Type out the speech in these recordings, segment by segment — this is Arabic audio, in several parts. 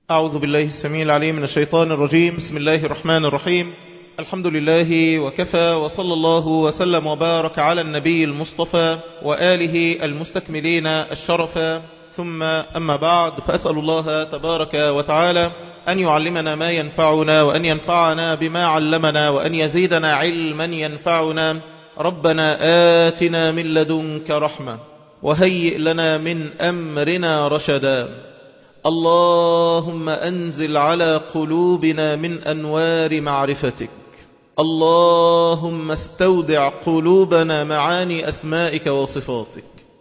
أعوذ بالله السميع العليم من الشيطان الرجيم. بسم الله الرحمن الرحيم. الحمد لله وكفى، وصلى الله وسلم وبارك على النبي المصطفى وآله المستكملين الشرفا، ثم أما بعد، فأسأل الله تبارك وتعالى أن يعلمنا ما ينفعنا، وأن ينفعنا بما علمنا، وأن يزيدنا علما ينفعنا. ربنا آتنا من لدنك رحمة وهيئ لنا من أمرنا رشدا. اللهم أنزل على قلوبنا من أنوار معرفتك. اللهم استودع قلوبنا معاني أسمائك وصفاتك.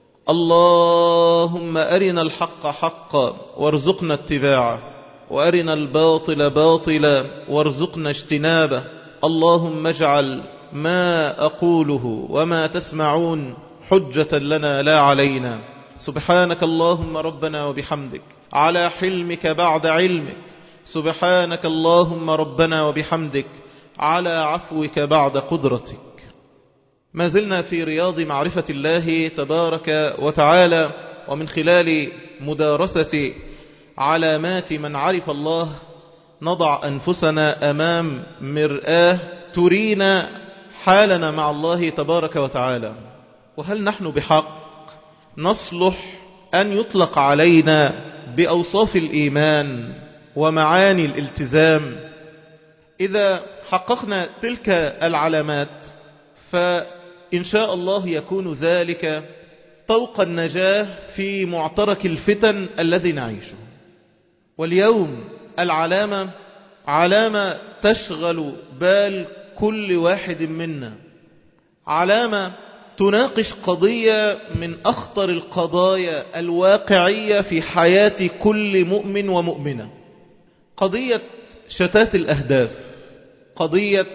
اللهم أرنا الحق حقا وارزقنا اتباعه، وأرنا الباطل باطلا وارزقنا اجتنابه. اللهم اجعل ما أقوله وما تسمعون حجة لنا لا علينا. سبحانك اللهم ربنا وبحمدك على حلمك بعد علمك. سبحانك اللهم ربنا وبحمدك على عفوك بعد قدرتك. ما زلنا في رياض معرفة الله تبارك وتعالى، ومن خلال مدارسة علامات من عرف الله نضع أنفسنا أمام مرآة ترينا حالنا مع الله تبارك وتعالى. وهل نحن بحق نصلح أن يطلق علينا بأوصاف الإيمان ومعاني الالتزام؟ إذا حققنا تلك العلامات فإن شاء الله يكون ذلك طوق النجاة في معترك الفتن الذي نعيشه. واليوم العلامة علامة تشغل بال كل واحد منا، علامة تناقش قضية من أخطر القضايا الواقعية في حياة كل مؤمن ومؤمنة، قضية شتات الأهداف، قضية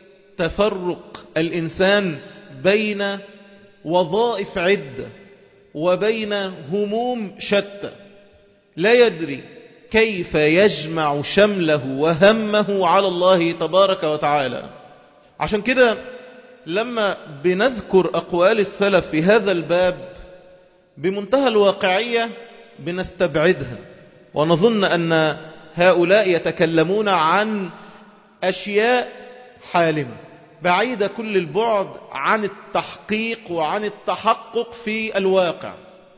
تفرق الإنسان بين وظائف عدة وبين هموم شتى، لا يدري كيف يجمع شمله وهمه على الله تبارك وتعالى. عشان كده لما بنذكر أقوال السلف في هذا الباب بمنتهى الواقعية بنستبعدها، ونظن أن هؤلاء يتكلمون عن أشياء حالمة بعيدة كل البعد عن التحقيق وعن التحقق في الواقع.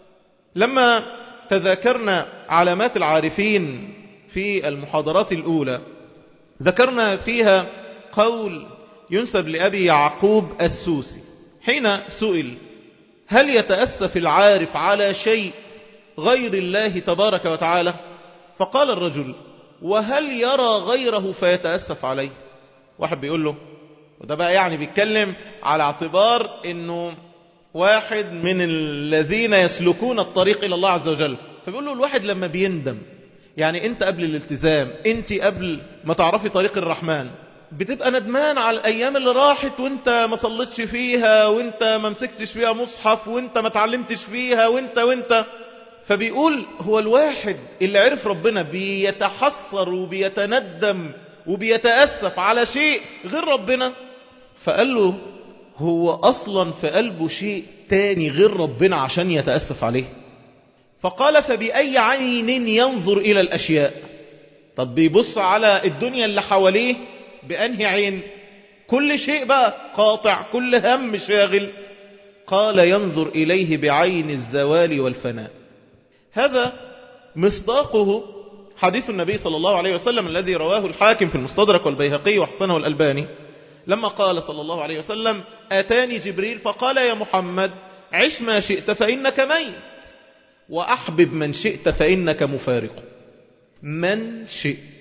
لما تذاكرنا علامات العارفين في المحاضرات الأولى ذكرنا فيها قول ينسب لأبي يعقوب السوسي حين سئل: هل يتأسف العارف على شيء غير الله تبارك وتعالى؟ فقال الرجل: وهل يرى غيره فيتأسف عليه؟ واحد بيقول له، وده بقى يعني بيتكلم على اعتبار انه واحد من الذين يسلكون الطريق الى الله عز وجل، فبيقول له الواحد لما بيندم، يعني انت قبل الالتزام، انت قبل ما تعرفي طريق الرحمن بتبقى ندمان على الايام اللي راحت وانت ما صليتش فيها، وانت ما مسكتش فيها مصحف، وانت ما تعلمتش فيها، وانت. فبيقول هو الواحد اللي عرف ربنا بيتحسر وبيتندم وبيتأسف على شيء غير ربنا؟ فقال له هو اصلا في قلبه شيء تاني غير ربنا عشان يتأسف عليه. فقال: فبأي عين ينظر الى الاشياء؟ طب بيبص على الدنيا اللي حواليه بأنهي عين؟ كل شيء بقى قاطع، كل هم شاغل. قال: ينظر إليه بعين الزوال والفناء. هذا مصداقه حديث النبي صلى الله عليه وسلم الذي رواه الحاكم في المستدرك والبيهقي وحسنه الألباني، لما قال صلى الله عليه وسلم: آتاني جبريل فقال: يا محمد، عش ما شئت فإنك ميت، وأحبب من شئت فإنك مفارق. من شئت،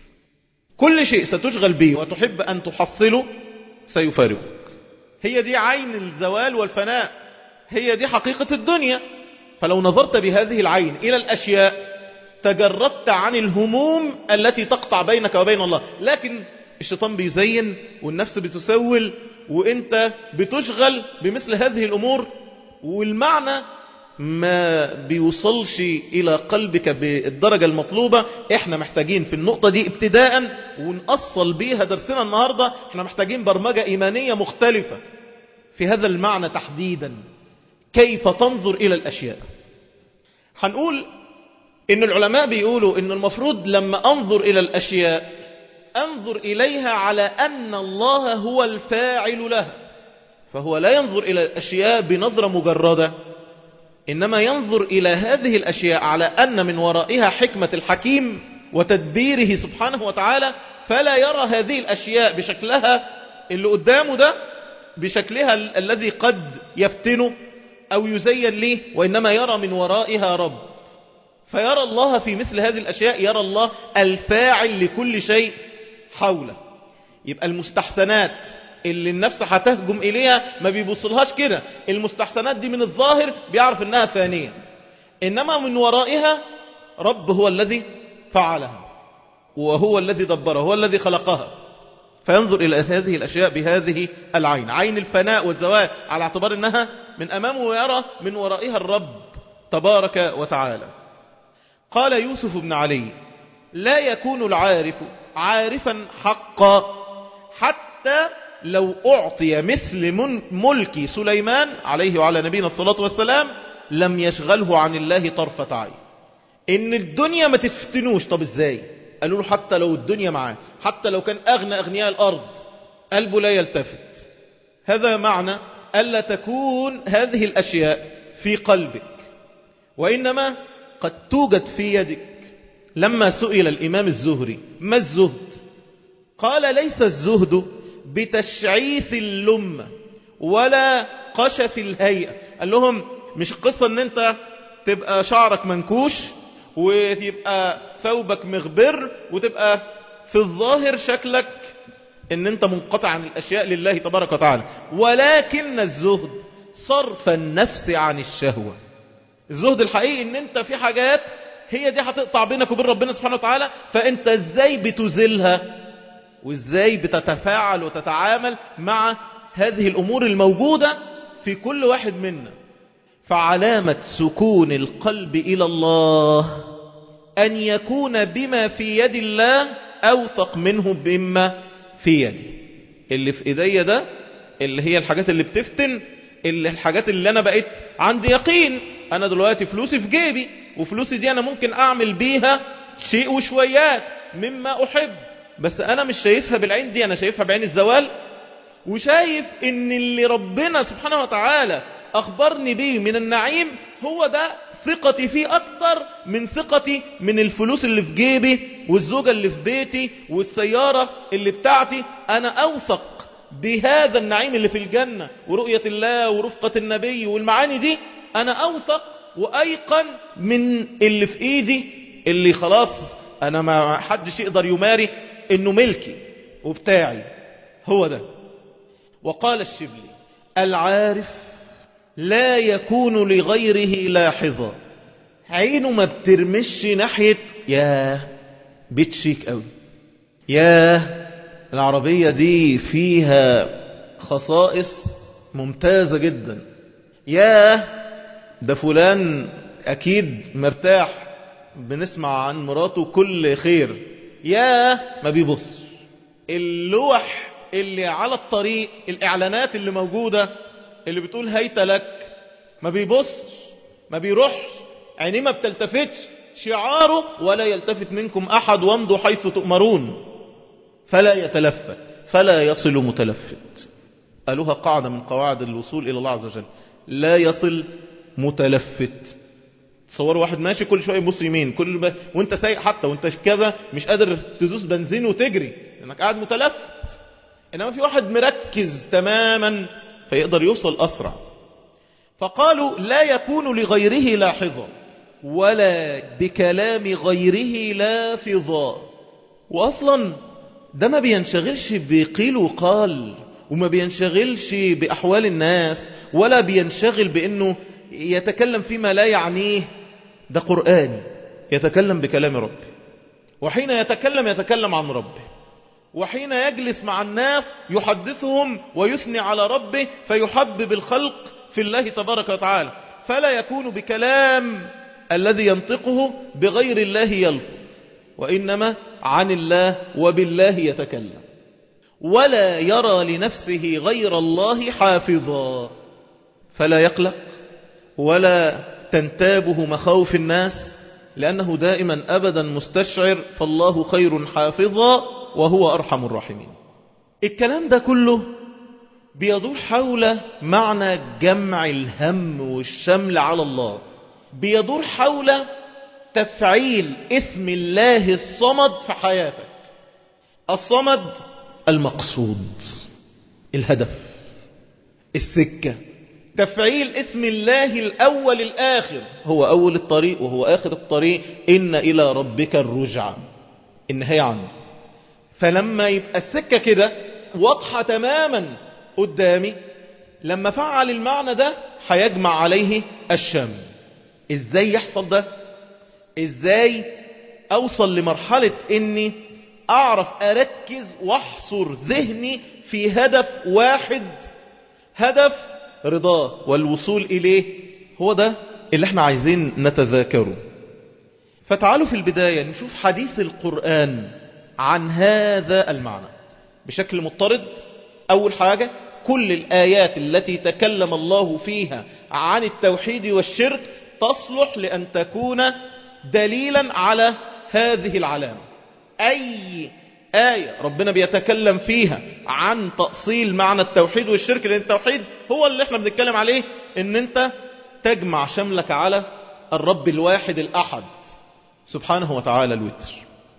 كل شيء ستشغل به وتحب أن تحصله سيفارقك. هي دي عين الزوال والفناء، هي دي حقيقة الدنيا. فلو نظرت بهذه العين إلى الأشياء تجردت عن الهموم التي تقطع بينك وبين الله. لكن الشيطان بيزين والنفس بتسول وانت بتشغل بمثل هذه الأمور، والمعنى ما بيوصلش إلى قلبك بالدرجة المطلوبة. احنا محتاجين في النقطة دي ابتداء ونأصل بيها درسنا النهاردة، احنا محتاجين برمجة إيمانية مختلفة في هذا المعنى تحديدا. كيف تنظر إلى الأشياء؟ هنقول إن العلماء بيقولوا إن المفروض لما أنظر إلى الأشياء أنظر إليها على أن الله هو الفاعل لها، فهو لا ينظر إلى الأشياء بنظرة مجردة، إنما ينظر إلى هذه الأشياء على أن من ورائها حكمة الحكيم وتدبيره سبحانه وتعالى، فلا يرى هذه الأشياء بشكلها اللي قدامه ده بشكلها الذي قد يفتنه أو يزين له، وإنما يرى من ورائها رب، فيرى الله في مثل هذه الأشياء، يرى الله الفاعل لكل شيء حوله. يبقى المستحسنات اللي النفس هتهجم إليها ما بيبصلهاش كده، المستحسنات دي من الظاهر بيعرف إنها فانية، إنما من ورائها رب هو الذي فعلها وهو الذي دبرها، هو الذي خلقها، فينظر إلى هذه الأشياء بهذه العين، عين الفناء والزوال، على اعتبار أنها من أمامه، ويرى من ورائها الرب تبارك وتعالى. قال يوسف بن علي: لا يكون العارف عارفا حقا حتى لو أعطي مثل ملك سليمان عليه وعلى نبينا الصلاة والسلام لم يشغله عن الله طرفة عين. إن الدنيا ما تفتنوش. طب إزاي؟ قالوا له حتى لو الدنيا معاه، حتى لو كان أغنى أغنياء الأرض، قلبه لا يلتفت. هذا معنى ألا تكون هذه الأشياء في قلبك، وإنما قد توجد في يدك. لما سئل الإمام الزهري: ما الزهد؟ قال: ليس الزهد بتشعيث اللمة ولا قشف الهيئة. قال لهم مش قصة ان انت تبقى شعرك منكوش وتبقى ثوبك مغبر وتبقى في الظاهر شكلك ان انت منقطع عن الاشياء لله تبارك وتعالى، ولكن الزهد صرف النفس عن الشهوة. الزهد الحقيقي ان انت في حاجات هي دي هتقطع بينك وبين ربنا سبحانه وتعالى، فانت ازاي بتزيلها وازاي بتتفاعل وتتعامل مع هذه الامور الموجودة في كل واحد منا. فعلامة سكون القلب الى الله ان يكون بما في يد الله اوثق منه بما في يدي. اللي في ايديا ده اللي هي الحاجات اللي بتفتن، اللي الحاجات اللي انا بقيت عندي يقين. انا دلوقتي فلوسي في جيبي، وفلوسي دي انا ممكن اعمل بيها شيء وشويات مما احب، بس انا مش شايفها بالعين دي، انا شايفها بعين الزوال، وشايف ان اللي ربنا سبحانه وتعالى اخبرني بيه من النعيم هو ده ثقتي فيه اكتر من ثقتي من الفلوس اللي في جيبي والزوجة اللي في بيتي والسيارة اللي بتاعتي. انا اوثق بهذا النعيم اللي في الجنة ورؤية الله ورفقة النبي والمعاني دي، انا اوثق وايقن من اللي في ايدي، اللي خلاص انا ما حدش يقدر يماري انه ملكي وبتاعي، هو ده. وقال الشبلي: العارف لا يكون لغيره لاحظا. عينه ما بترمش ناحية يا بيت شيك قوي، يا العربية دي فيها خصائص ممتازة جدا، يا ده فلان اكيد مرتاح، بنسمع عن مراته كل خير، يا ما بيبص. اللوح اللي على الطريق، الاعلانات اللي موجودة اللي بتقول هيت لك، ما بيبص، ما بيروحش، عينيه ما بتلتفتش، شعاره ولا يلتفت منكم احد وامضوا حيث تؤمرون، فلا يتلفت فلا يصل متلفت. قالوها قاعدة من قواعد الوصول الى الله عز وجل: لا يصل متلفت. تصوروا واحد ماشي كل شويه يبص يمين، وانت سايق حتى وانت كذا مش قادر تدوس بنزين وتجري لانك قاعد متلفت، انما في واحد مركز تماما فيقدر يوصل اسرع. فقالوا: لا يكون لغيره لاحظا ولا بكلام غيره لافظا. واصلا ده ما بينشغلش بقيل وقال، وما بينشغلش باحوال الناس، ولا بينشغل بانه يتكلم فيما لا يعنيه. ده قرآن يتكلم بكلام ربه، وحين يتكلم عن ربه، وحين يجلس مع الناس يحدثهم ويثني على ربه فيحبب الخلق في الله تبارك وتعالى. فلا يكون بكلام الذي ينطقه بغير الله يلفظ، وإنما عن الله وبالله يتكلم. ولا يرى لنفسه غير الله حافظا، فلا يقلق ولا تنتابه مخاوف الناس، لأنه دائما أبدا مستشعر فالله خير حافظا وهو أرحم الراحمين. الكلام ده كله بيدور حول معنى جمع الهم والشمل على الله، بيدور حول تفعيل اسم الله الصمد في حياتك. الصمد المقصود، الهدف، السكة. تفعيل اسم الله الأول الآخر، هو أول الطريق وهو آخر الطريق، إن إلى ربك الرجعى، النهاية عنه. فلما يبقى السكة كده واضحة تماما قدامي، لما فعل المعنى ده هيجمع عليه الشمل. ازاي يحصل ده؟ ازاي اوصل لمرحلة اني اعرف اركز واحصر ذهني في هدف واحد، هدف رضاه والوصول اليه؟ هو ده اللي احنا عايزين نتذاكره. فتعالوا في البداية نشوف حديث القرآن عن هذا المعنى بشكل مضطرد. اول حاجة، كل الآيات التي تكلم الله فيها عن التوحيد والشرك تصلح لأن تكون دليلا على هذه العلامة. أي آية ربنا بيتكلم فيها عن تأصيل معنى التوحيد والشرك، لأن التوحيد هو اللي احنا بنتكلم عليه، ان انت تجمع شملك على الرب الواحد الأحد سبحانه وتعالى الوتر.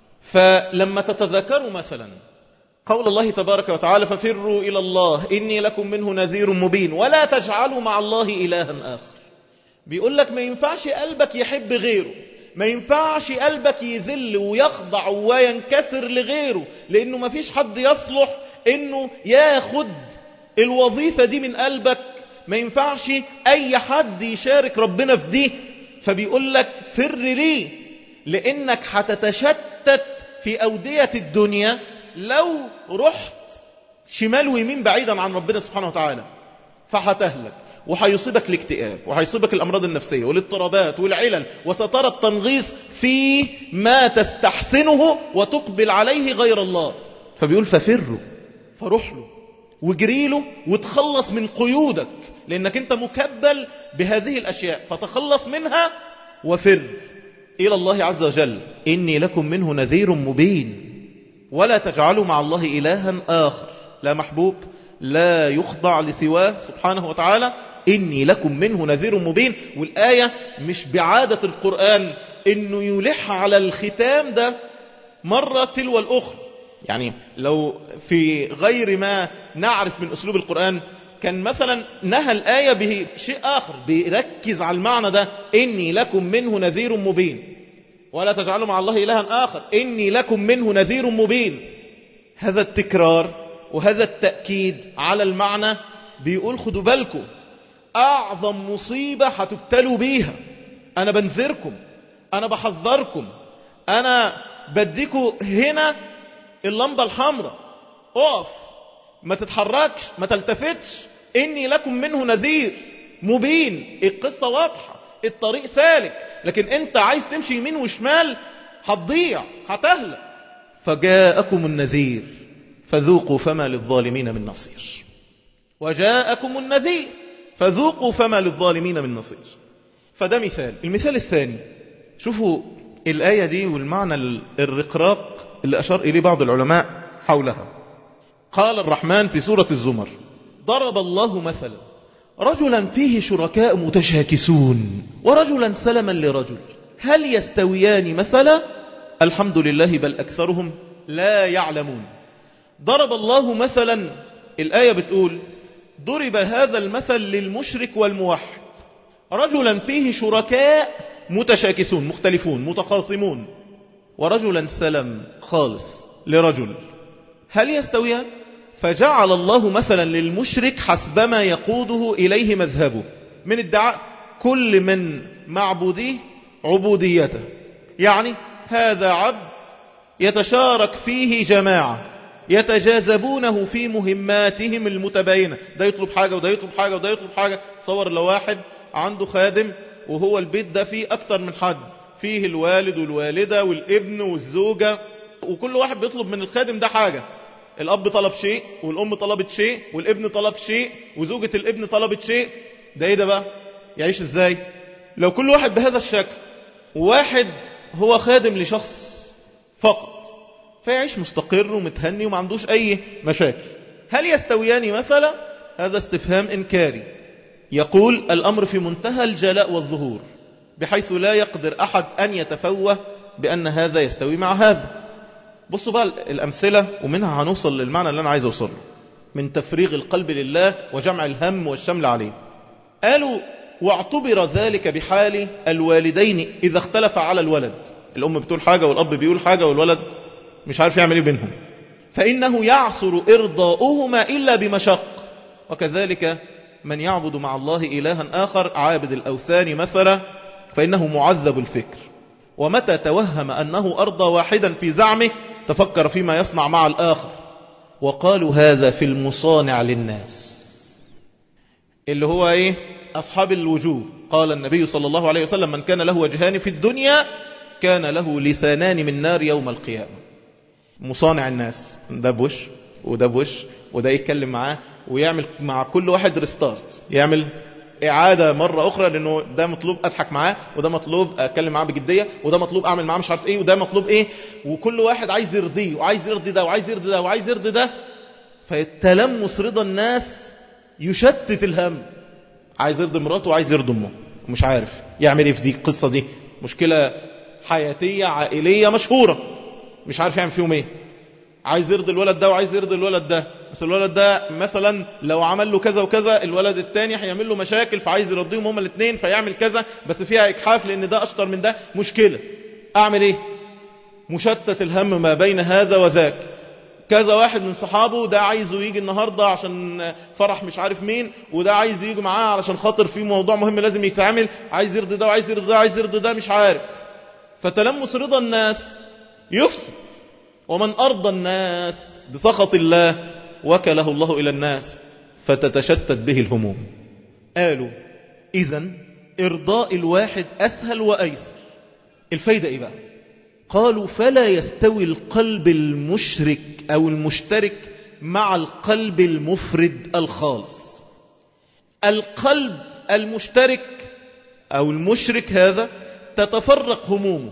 فلما تتذكروا مثلا قول الله تبارك وتعالى ففروا إلى الله إني لكم منه نذير مبين ولا تجعلوا مع الله إلها آخر، بيقول لك ما ينفعش قلبك يحب غيره، ما ينفعش قلبك يذل ويخضع وينكسر لغيره، لأنه ما فيش حد يصلح إنه ياخد الوظيفة دي من قلبك، ما ينفعش أي حد يشارك ربنا في دي. فبيقول لك فر ليه، لأنك هتتشتت في أودية الدنيا لو رحت شمال ويمين بعيدا عن ربنا سبحانه وتعالى، فهتهلك وهيصيبك الاكتئاب وهيصيبك الأمراض النفسية والاضطرابات والعلل، وسترى التنغيص في ما تستحسنه وتقبل عليه غير الله. فبيقول ففروا، فروح له واجري له وتخلص من قيودك، لأنك أنت مكبل بهذه الأشياء، فتخلص منها وفر إلى الله عز وجل إني لكم منه نذير مبين ولا تجعلوا مع الله إلها آخر، لا محبوب لا يخضع لسواه سبحانه وتعالى، إني لكم منه نذير مبين. والآية مش بعادة القرآن إنه يلح على الختام ده مرة تلو الأخرى، يعني لو في غير ما نعرف من أسلوب القرآن كان مثلا نهى الآية بشيء آخر بيركز على المعنى ده، إني لكم منه نذير مبين ولا تجعلوا مع الله إلها آخر إني لكم منه نذير مبين. هذا التكرار وهذا التأكيد على المعنى بيقول خدوا بالكم، أعظم مصيبة هتبتلوا بيها، أنا بنذركم، أنا بحذركم، أنا بديكوا هنا اللمبة الحمراء، اقف ما تتحركش ما تلتفتش، إني لكم منه نذير مبين. القصة واضحة، الطريق سالك، لكن انت عايز تمشي يمين وشمال هتضيع هتهلك. فجاءكم النذير فذوقوا فما للظالمين من نصير، وجاءكم النذير فذوقوا فما للظالمين من نصير. فده مثال. المثال الثاني، شوفوا الآية دي والمعنى الرقراق اللي أشار إليه بعض العلماء حولها. قال الرحمن في سورة الزمر ضرب الله مثلا رجلا فيه شركاء متشاكسون ورجلا سلما لرجل هل يستويان مثلا الحمد لله بل أكثرهم لا يعلمون. ضرب الله مثلا، الآية بتقول ضرب هذا المثل للمشرك والموحد، رجلا فيه شركاء متشاكسون مختلفون متخاصمون، ورجلا سلم خالص لرجل هل يستويان؟ فجعل الله مثلا للمشرك حسبما يقوده إليه مذهبه من ادعاء كل من معبوديه عبوديته، يعني هذا عبد يتشارك فيه جماعة يتجاذبونه في مهماتهم المتباينة، ده يطلب حاجة وده يطلب حاجة وده يطلب حاجة. تصور لو واحد عنده خادم وهو البيت ده فيه أكتر من حد، فيه الوالد والوالدة والابن والزوجة، وكل واحد بيطلب من الخادم ده حاجة، الأب طلب شيء والأم طلبت شيء والابن طلب شيء وزوجة الابن طلبت شيء، ده ايه ده بقى؟ يعيش ازاي لو كل واحد بهذا الشكل؟ واحد هو خادم لشخص فقط فيعيش مستقر ومتهني وما عندوش أي مشاكل، هل يستويان مثلا؟ هذا استفهام إنكاري. يقول الأمر في منتهى الجلاء والظهور بحيث لا يقدر أحد أن يتفوه بأن هذا يستوي مع هذا. بصوا بقى الأمثلة ومنها هنوصل للمعنى اللي أنا عايز أوصله من تفريغ القلب لله وجمع الهم والشمل عليه. قالوا واعتبر ذلك بحال الوالدين إذا اختلف على الولد، الأم بتقول حاجة والأب بيقول حاجة والولد مش عارف يعمل ايه بينهم، فإنه يعسر إرضاؤهما إلا بمشق. وكذلك من يعبد مع الله إلها آخر عابد الأوثان مثلا فإنه معذب الفكر، ومتى توهم أنه أرضى واحدا في زعمه تفكر فيما يصنع مع الآخر. وقالوا هذا في المصانع للناس اللي هو ايه؟ أصحاب الوجوه. قال النبي صلى الله عليه وسلم من كان له وجهان في الدنيا كان له لسانان من نار يوم القيامة. مصانع الناس، ده بوش وده بوش، وده يتكلم معاه ويعمل مع كل واحد ريستارت، يعمل إعادة مرة أخرى، لأنه ده مطلوب أضحك معاه وده مطلوب أتكلم معاه بجدية وده مطلوب أعمل معاه مش عارف إيه وده مطلوب إيه، وكل واحد عايز يرضيه وعايز يرضي ده وعايز يرضي ده وعايز يرضي ده. فالتلمس رضا الناس يشتت الهم، عايز يرضي مراته وعايز يرضي امه مش عارف يعمل ايه في دي القصة دي، مشكلة حياتية عائلية مشهورة مش عارف يعمل فيهم ايه، عايز يرضي الولد ده وعايز يرضي الولد ده، بس الولد ده مثلا لو عمل له كذا وكذا الولد التاني هيعمل له مشاكل فعايز يرضيهم هما الاثنين فيعمل كذا بس فيها اجحاف لان ده اشطر من ده، مشكلة. اعمل ايه؟ مشتت الهم ما بين هذا وذاك. كذا واحد من صحابه ده عايزه يجي النهاردة عشان فرح مش عارف مين، وده عايز يجي معاه علشان خاطر في موضوع مهم لازم يتعمل، عايز يرضي ده وعايز يرضي ده وعايز يرضي ده مش عارف. فتلمس رضا الناس يفسد، ومن أرضى الناس بسخط الله وكله الله إلى الناس فتتشتت به الهموم. قالوا إذن إرضاء الواحد أسهل وأيسر. الفايدة إيه بقى؟ قالوا فلا يستوي القلب المشرك أو المشترك مع القلب المفرد الخالص. القلب المشترك أو المشرك هذا تتفرق همومه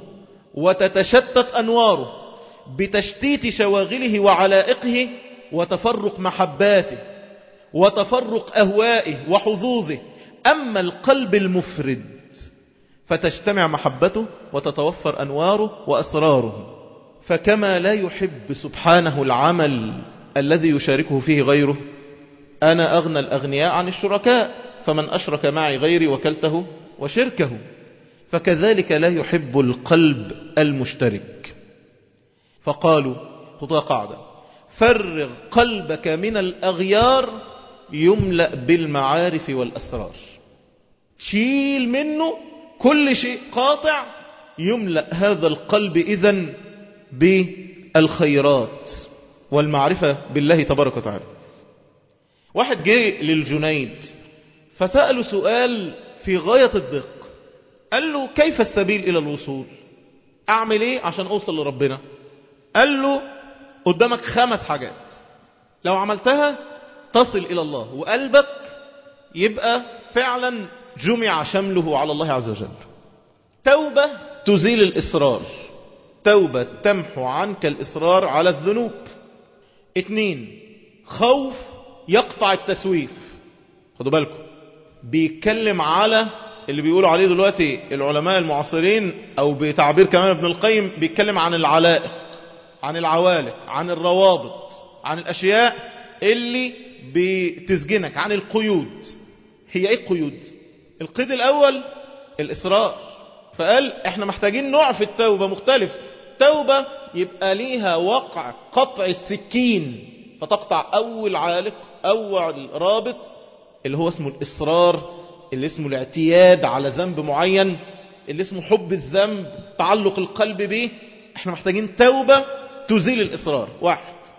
وتتشتت أنواره بتشتيت شواغله وعلائقه وتفرق محباته وتفرق أهوائه وحظوظه. أما القلب المفرد فتجتمع محبته وتتوفر أنواره وأسراره. فكما لا يحب سبحانه العمل الذي يشاركه فيه غيره، أنا أغنى الأغنياء عن الشركاء فمن أشرك معي غيري وكلته وشركه، فكذلك لا يحب القلب المشترك. فقالوا خطوة قاعدة: فرغ قلبك من الأغيار يملأ بالمعارف والأسرار. شيل منه كل شيء قاطع يملأ هذا القلب إذن بالخيرات والمعرفة بالله تبارك وتعالى. واحد جه للجنيد فسأله سؤال في غاية الدقة، قال له كيف السبيل إلى الوصول؟ أعمل إيه عشان أوصل لربنا؟ قال له قدامك 5 حاجات لو عملتها تصل إلى الله وقلبك يبقى فعلا جمع شمله على الله عز وجل. توبة تزيل الإصرار، توبة تمحو عنك الإصرار على الذنوب. 2 خوف يقطع التسويف. خدوا بالكم بيتكلم على اللي بيقولوا عليه دلوقتي العلماء المعاصرين أو بتعبير كمان ابن القيم بيتكلم عن العلائق، عن العوالق، عن الروابط، عن الأشياء اللي بتسجنك، عن القيود. هي ايه القيود؟ القيد الأول الإصرار. فقال احنا محتاجين نوع في التوبة مختلف. توبة يبقى ليها وقع قطع السكين فتقطع أول عالق أول رابط اللي هو اسمه الإصرار، اللي اسمه الاعتياد على ذنب معين، اللي اسمه حب الذنب، تعلق القلب به. احنا محتاجين توبة تزيل الإصرار. 1.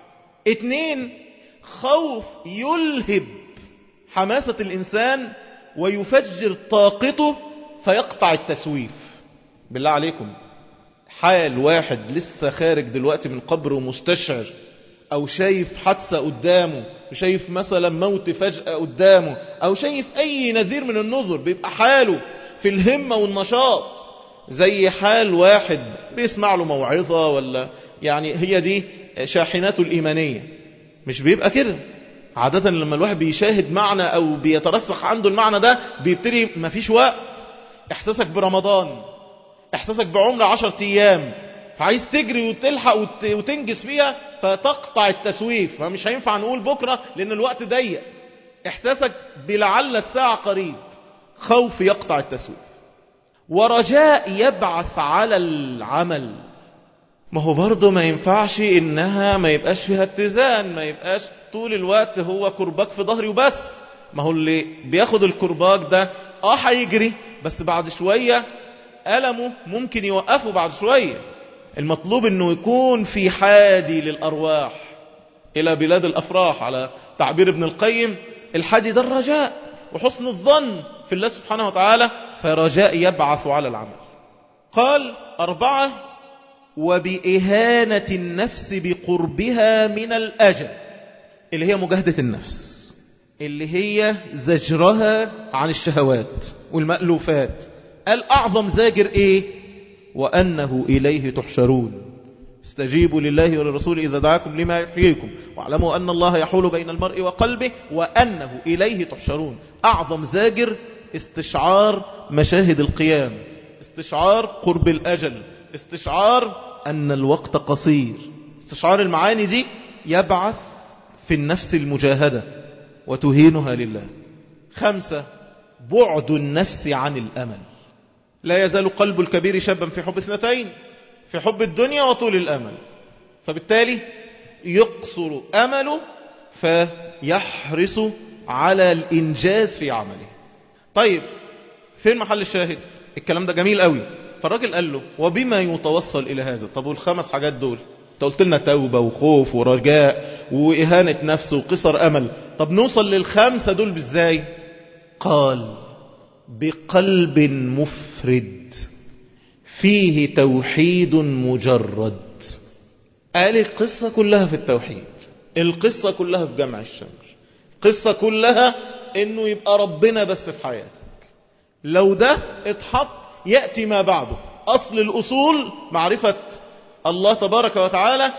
2 خوف يلهب حماسة الإنسان ويفجر طاقته فيقطع التسويف. بالله عليكم حال واحد لسه خارج دلوقتي من قبره مستشعر أو شايف حادثة قدامه، شايف مثلا موت فجأة قدامه، أو شايف أي نذير من النذر، بيبقى حاله في الهمة والنشاط زي حال واحد بيسمع له موعظة، ولا يعني هي دي شاحناته الإيمانية. مش بيبقى كده عادة. لما الواحد بيشاهد معنى أو بيترسخ عنده المعنى ده بيبتدي مفيش وقت. إحساسك برمضان، إحساسك بعمر 10 أيام، فعايز تجري وتلحق وتنجز فيها، فتقطع التسويف، فمش هينفع نقول بكرة لأن الوقت ضيق. إحساسك بلعل الساعة قريب، خوف يقطع التسويف، ورجاء يبعث على العمل. ما هو برضه ما ينفعش إنها ما يبقاش فيها اتزان، ما يبقاش طول الوقت هو كرباك في ظهري وبس. ما هو اللي بياخد الكرباك ده هيجري، بس بعد شوية ألمه ممكن يوقفه بعد شوية. المطلوب انه يكون في حادي للأرواح إلى بلاد الأفراح، على تعبير ابن القيم. الحادي ده الرجاء وحسن الظن في الله سبحانه وتعالى، فرجاء يبعث على العمل. قال 4: وبإهانة النفس بقربها من الأجل، اللي هي مجاهدة النفس، اللي هي زجرها عن الشهوات والمألوفات. قال أعظم زاجر إيه؟ وأنه إليه تحشرون، استجيبوا لله وللرسول إذا دعاكم لما يحييكم واعلموا أن الله يحول بين المرء وقلبه وأنه إليه تحشرون. أعظم زاجر استشعار مشاهد القيام، استشعار قرب الأجل، استشعار أن الوقت قصير. استشعار المعاني دي يبعث في النفس المجاهدة وتهينها لله. 5: بعد النفس عن الأمل. لا يزال قلب الكبير شابا في حب اثنتين، في حب الدنيا وطول الأمل، فبالتالي يقصر أمله فيحرص على الإنجاز في عمله. طيب فين محل الشاهد؟ الكلام ده جميل قوي. فالراجل قال له وبما يتوصل إلى هذا؟ طب والخمس حاجات دول انت قلت لنا توبة وخوف ورجاء وإهانة نفس وقصر أمل، طب نوصل لل5 دول بإزاي؟ قال بقلب مفرد فيه توحيد مجرد. قال القصة كلها في التوحيد، القصة كلها في جمع الشمل، القصة كلها انه يبقى ربنا بس في حياتك. لو ده اتحط يأتي ما بعده. أصل الأصول معرفة الله تبارك وتعالى،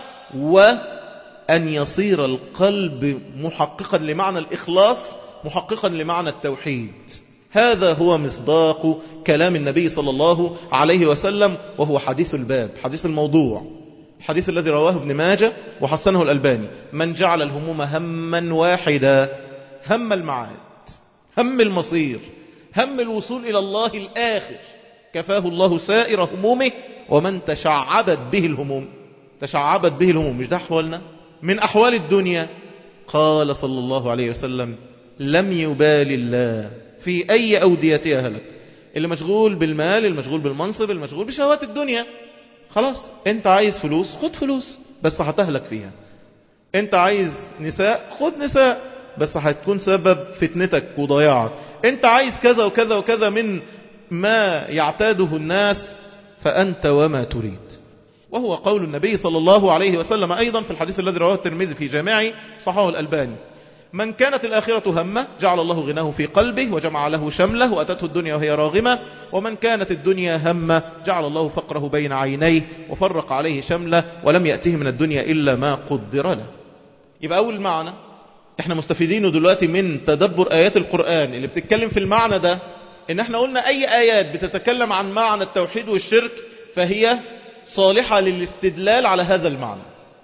وأن يصير القلب محققا لمعنى الإخلاص، محققا لمعنى التوحيد. هذا هو مصداق كلام النبي صلى الله عليه وسلم، وهو حديث الباب، حديث الموضوع، الحديث الذي رواه ابن ماجه وحسنه الألباني: من جعل الهموم هما واحدا، هم المعاد، هم المصير، هم الوصول إلى الله الآخر، كفاه الله سائر همومه. ومن تشعبت به الهموم، تشعبت به الهموم، مش ده أحوالنا من أحوال الدنيا. قال صلى الله عليه وسلم: لم يبال الله في أي أوديتها هلك. اللي مشغول بالمال، المشغول بالمنصب، المشغول بشهوات الدنيا، خلاص انت عايز فلوس خد فلوس بس هتهلك فيها. انت عايز نساء خد نساء بس هتكون سبب فتنتك وضياعك. انت عايز كذا وكذا وكذا من ما يعتاده الناس، فأنت وما تريد. وهو قول النبي صلى الله عليه وسلم أيضا في الحديث الذي رواه الترمذي في جامعه صححه الألباني: من كانت الآخرة همه جعل الله غناه في قلبه وجمع له شمله وأتته الدنيا وهي راغمة، ومن كانت الدنيا همه جعل الله فقره بين عينيه وفرق عليه شمله ولم يأته من الدنيا إلا ما قدر له. يبقى أول معنى احنا مستفيدينه دلوقتي من تدبر آيات القرآن اللي بتتكلم في المعنى ده، ان احنا قلنا اي آيات بتتكلم عن معنى التوحيد والشرك فهي صالحة للاستدلال على هذا المعنى.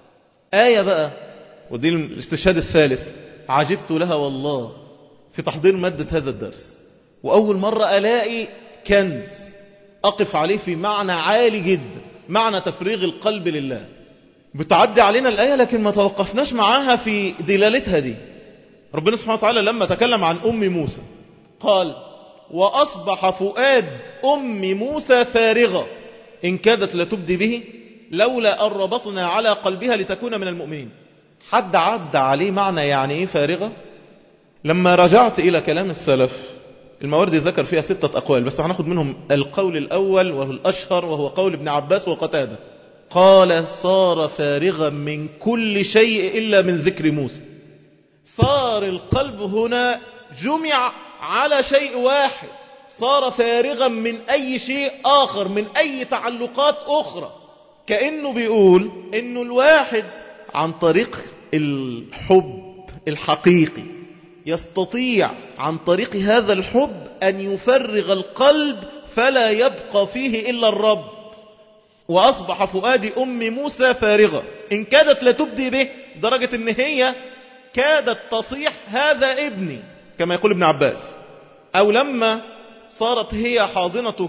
آية بقى، ودي الاستشهاد الثالث، عجبت لها والله في تحضير مادة هذا الدرس، وأول مرة ألاقي كنز أقف عليه في معنى عالي جدا، معنى تفريغ القلب لله. بتعدي علينا الآية لكن ما توقفناش معاها في دلالتها دي. ربنا سبحانه وتعالى لما تكلم عن أم موسى قال: وأصبح فؤاد أم موسى فارغة إن كادت لتبدي به لولا أن ربطنا على قلبها لتكون من المؤمنين. حد عد عليه معنى يعني إيه فارغة؟ لما رجعت إلى كلام السلف، المواردي ذكر فيها 6 أقوال، بس هناخد منهم القول الأول وهو الأشهر، وهو قول ابن عباس وقتادة. قال: صار فارغا من كل شيء إلا من ذكر موسى. صار القلب هنا جمع على شيء واحد، صار فارغا من أي شيء آخر، من أي تعلقات أخرى. كأنه بيقول إنه الواحد عن طريق الحب الحقيقي يستطيع عن طريق هذا الحب أن يفرغ القلب فلا يبقى فيه إلا الرب. وأصبح فؤاد أم موسى فارغة، إن كادت لتبدي به، درجة إن هي كادت تصيح هذا ابني كما يقول ابن عباس. أو لما صارت هي حاضنته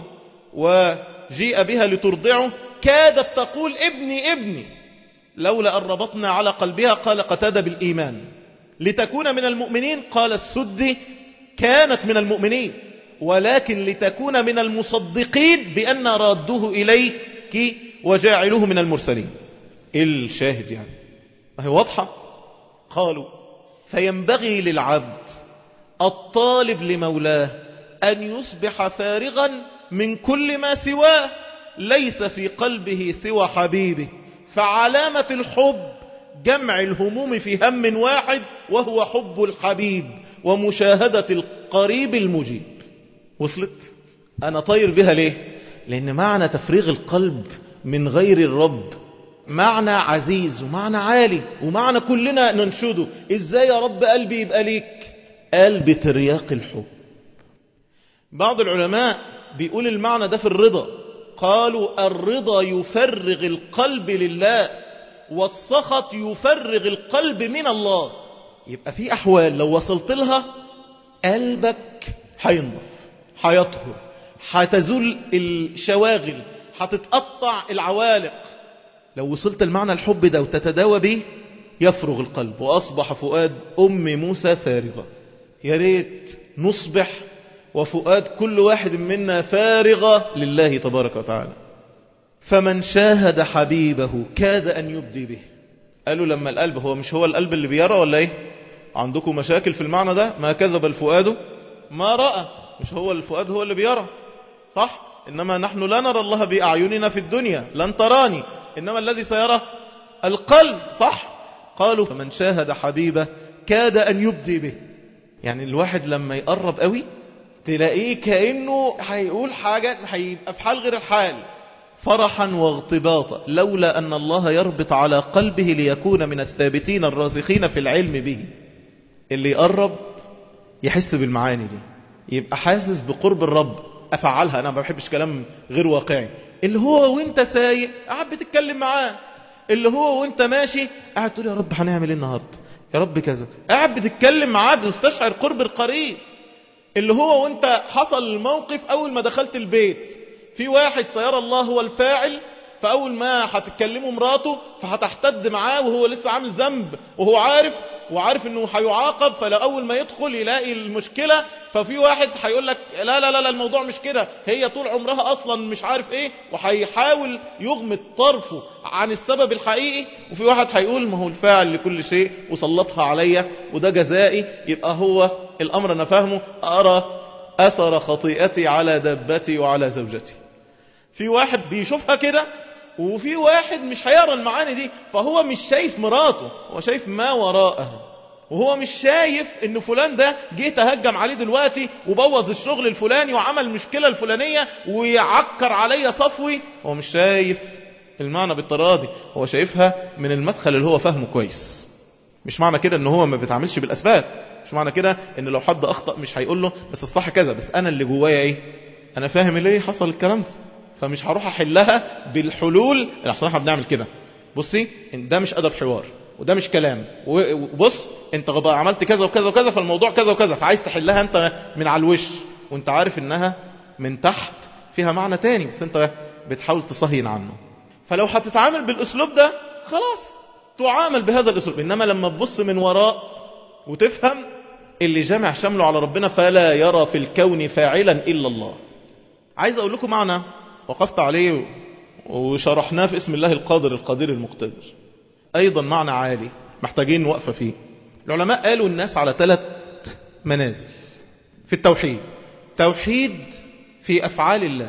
وجيء بها لترضعه كادت تقول ابني ابني، لولا أن ربطنا على قلبها، قال قتادة بالإيمان، لتكون من المؤمنين، قال السدي كانت من المؤمنين، ولكن لتكون من المصدقين بأن رادوه إليك وجاعلوه من المرسلين. الشاهد يعني هي واضحة. قالوا فينبغي للعبد الطالب لمولاه أن يصبح فارغا من كل ما سواه، ليس في قلبه سوى حبيبه، فعلامة الحب جمع الهموم في هم واحد، وهو حب الحبيب ومشاهدة القريب المجيب. وصلت؟ أنا طير بها ليه؟ لأن معنى تفريغ القلب من غير الرب معنى عزيز ومعنى عالي ومعنى كلنا ننشده. إزاي يا رب قلبي يبقى ليك؟ قلب ترياق الحب. بعض العلماء بيقول المعنى ده في الرضا، قالوا الرضا يفرغ القلب لله، والسخط يفرغ القلب من الله. يبقى في أحوال لو وصلت لها قلبك هينضف، هيطهر، هتزول الشواغل، هتتقطع العوالق. لو وصلت المعنى الحب ده وتتداوى به يفرغ القلب. وأصبح فؤاد أم موسى فارغة. يا ريت نصبح وفؤاد كل واحد منا فارغة لله تبارك وتعالى. فمن شاهد حبيبه كاد أن يبدي به. قالوا لما القلب، هو مش هو القلب اللي بيرى ولا ايه؟ عندكم مشاكل في المعنى ده؟ ما كذب الفؤاد ما رأى. مش هو الفؤاد هو اللي بيرى، صح؟ إنما نحن لا نرى الله بأعيننا في الدنيا، لن تراني، إنما الذي سيرى القلب، صح؟ قالوا فمن شاهد حبيبه كاد أن يبدي به. يعني الواحد لما يقرب قوي تلاقيه كأنه هيقول حاجة، هيبقى في حال غير الحال، فرحا واغتباطا، لولا أن الله يربط على قلبه ليكون من الثابتين الراسخين في العلم به. اللي يقرب يحس بالمعاني دي، يبقى حاسس بقرب الرب. أفعلها، أنا ما بحبش كلام غير واقعي. اللي هو وانت سايق قاعد بتتكلم معاه، اللي هو وانت ماشي قاعد تقول يا رب هنعمل ايه النهارده، يا رب كذا، قاعد بتتكلم معاه بتستشعر قرب القريب. اللي هو وانت حصل الموقف اول ما دخلت البيت، في واحد سيرى الله هو الفاعل، فاول ما هتتكلموا مراته فهتحتد معاه وهو لسه عامل ذنب وهو عارف انه هيعاقب، فلو اول ما يدخل يلاقي المشكلة، ففي واحد هيقول لك لا لا لا الموضوع مش كده، هي طول عمرها اصلا مش عارف ايه، وهيحاول يغمض طرفه عن السبب الحقيقي. وفي واحد هيقول ما هو الفاعل لكل شيء وسلطها عليا وده جزائي، يبقى هو الامر انا فاهمه، ارى اثر خطيئتي على دابتي وعلى زوجتي. في واحد بيشوفها كده، وفي واحد مش هيرى المعاني دي، فهو مش شايف مراته، هو شايف ما وراءها، وهو مش شايف ان فلان ده جه تهجم عليه دلوقتي وبوظ الشغل الفلاني وعمل المشكلة الفلانية ويعكر عليا صفوي. هو مش شايف المعنى بالطريقة دي، هو شايفها من المدخل اللي هو فاهمه كويس. مش معنى كده ان هو ما بيتعاملش بالاسباب، مش معنى كده ان لو حد اخطأ مش هيقول له بس الصح كذا، بس انا اللي جوايا ايه، انا فاهم ليه حصل الكلام ده، فمش هروح احلها بالحلول اللي احنا بنعمل كده. بصي ده مش ادب حوار وده مش كلام، وبص انت عملت كذا وكذا وكذا فالموضوع كذا وكذا، فعايز تحلها انت من على الوش وانت عارف انها من تحت فيها معنى تاني، بس انت بتحاول تصهين عنه. فلو هتتعامل بالاسلوب ده خلاص تعامل بهذا الاسلوب. انما لما تبص من وراء وتفهم اللي جمع شمله على ربنا فلا يرى في الكون فاعلا الا الله. عايز اقول لكم معنى وقفت عليه وشرحناه في اسم الله القادر القدير المقتدر، ايضا معنى عالي محتاجين وقفة فيه. العلماء قالوا الناس على 3 منازل في التوحيد: توحيد في افعال الله،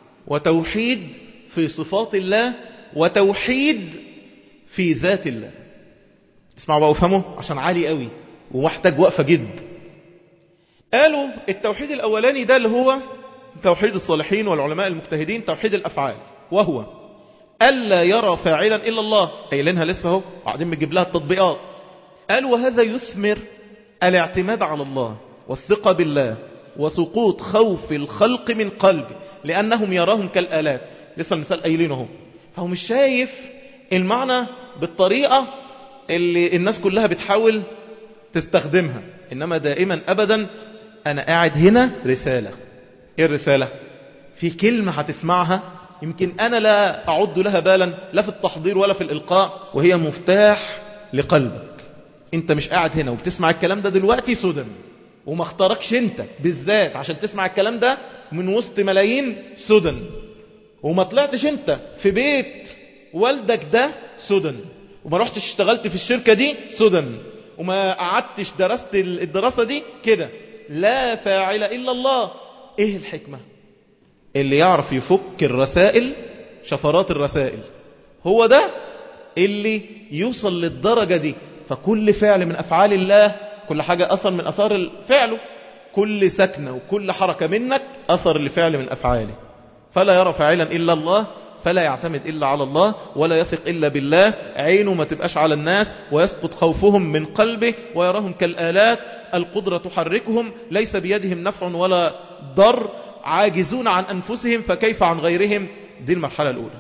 وتوحيد في صفات الله، وتوحيد في ذات الله. اسمعوا بقى وافهموا عشان عالي قوي ومحتاج وقفة جد. قالوا التوحيد الاولاني ده اللي هو توحيد الصالحين والعلماء المجتهدين توحيد الأفعال، وهو ألا يرى فاعلا إلا الله. قايلينها لسه اهو، قاعدين بنجيب لها التطبيقات. قال وهذا يثمر الاعتماد على الله والثقة بالله وسقوط خوف الخلق من قلبه لأنهم يراهم كالآلات. لسه المثال قايلينه، فهو مش شايف المعنى بالطريقة اللي الناس كلها بتحاول تستخدمها، إنما دائما أبدا أنا قاعد هنا رسالة. إيه الرسالة؟ في كلمة هتسمعها يمكن أنا لا أعد لها بالا لا في التحضير ولا في الإلقاء، وهي مفتاح لقلبك. أنت مش قاعد هنا وبتسمع الكلام ده دلوقتي سدى، وما اختاركش أنت بالذات عشان تسمع الكلام ده من وسط ملايين سدى، وما طلعتش أنت في بيت والدك ده سدى، وما رحتش اشتغلت في الشركة دي سدى، وما قعدتش درست الدراسة دي كده. لا فاعل إلا الله. إيه الحكمة؟ اللي يعرف يفك الرسائل، شفرات الرسائل، هو ده اللي يوصل للدرجة دي. فكل فعل من أفعال الله، كل حاجة أثر من أثار فعله، كل سكنة وكل حركة منك أثر لفعل من أفعاله. فلا يرى فاعلا إلا الله، فلا يعتمد إلا على الله، ولا يثق إلا بالله. عينه ما تبقاش على الناس، ويسقط خوفهم من قلبه، ويراهم كالآلات القدرة تحركهم، ليس بيدهم نفع ولا ضر، عاجزون عن أنفسهم فكيف عن غيرهم. دي المرحلة الأولى.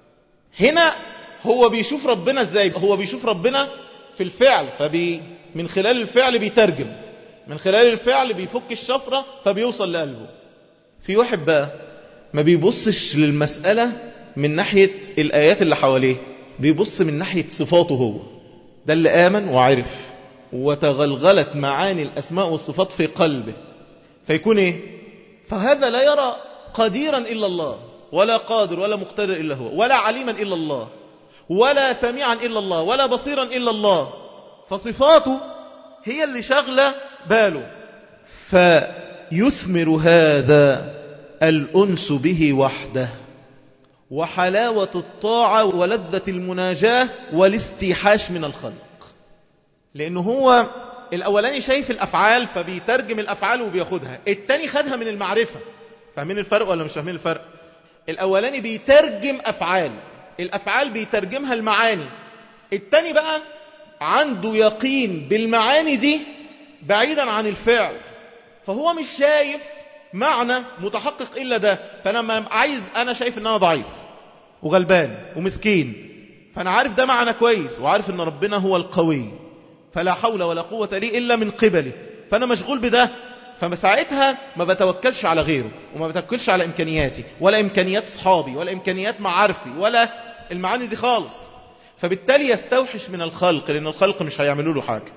هنا هو بيشوف ربنا ازاي؟ هو بيشوف ربنا في الفعل، من خلال الفعل بيترجم، من خلال الفعل بيفك الشفرة فبيوصل لقلبه. في واحد بقى ما بيبصش للمسألة من ناحية الآيات اللي حواليه، بيبص من ناحية صفاته هو. ده اللي آمن وعرف وتغلغلت معاني الأسماء والصفات في قلبه، فيكون إيه؟ فهذا لا يرى قديرا إلا الله، ولا قادر ولا مقتدر إلا هو، ولا عليما إلا الله، ولا سميعا إلا الله، ولا بصيرا إلا الله. فصفاته هي اللي شغلة باله. فيثمر هذا الأنس به وحده، وحلاوة الطاعة ولذة المناجاة والاستيحاش من الخلق. لأنه هو الأولاني شايف الأفعال فبيترجم الأفعال وبياخدها، التاني خدها من المعرفة. فاهمين الفرق ولا مش فاهمين الفرق؟ الأولاني بيترجم أفعال، الأفعال بيترجمها المعاني، التاني بقى عنده يقين بالمعاني دي بعيدا عن الفعل، فهو مش شايف معنى متحقق إلا ده. فأنا عايز، أنا شايف أن أنا ضعيف وغلبان ومسكين، فأنا عارف ده معنى كويس، وعارف أن ربنا هو القوي، فلا حول ولا قوة لي إلا من قبله، فأنا مشغول بده. فساعتها ما بتوكلش على غيره، وما بتوكلش على إمكانياتي ولا إمكانيات صحابي ولا إمكانيات معارفي ولا المعاني دي خالص. فبالتالي يستوحش من الخلق، لأن الخلق مش هيعملوا له حاجة.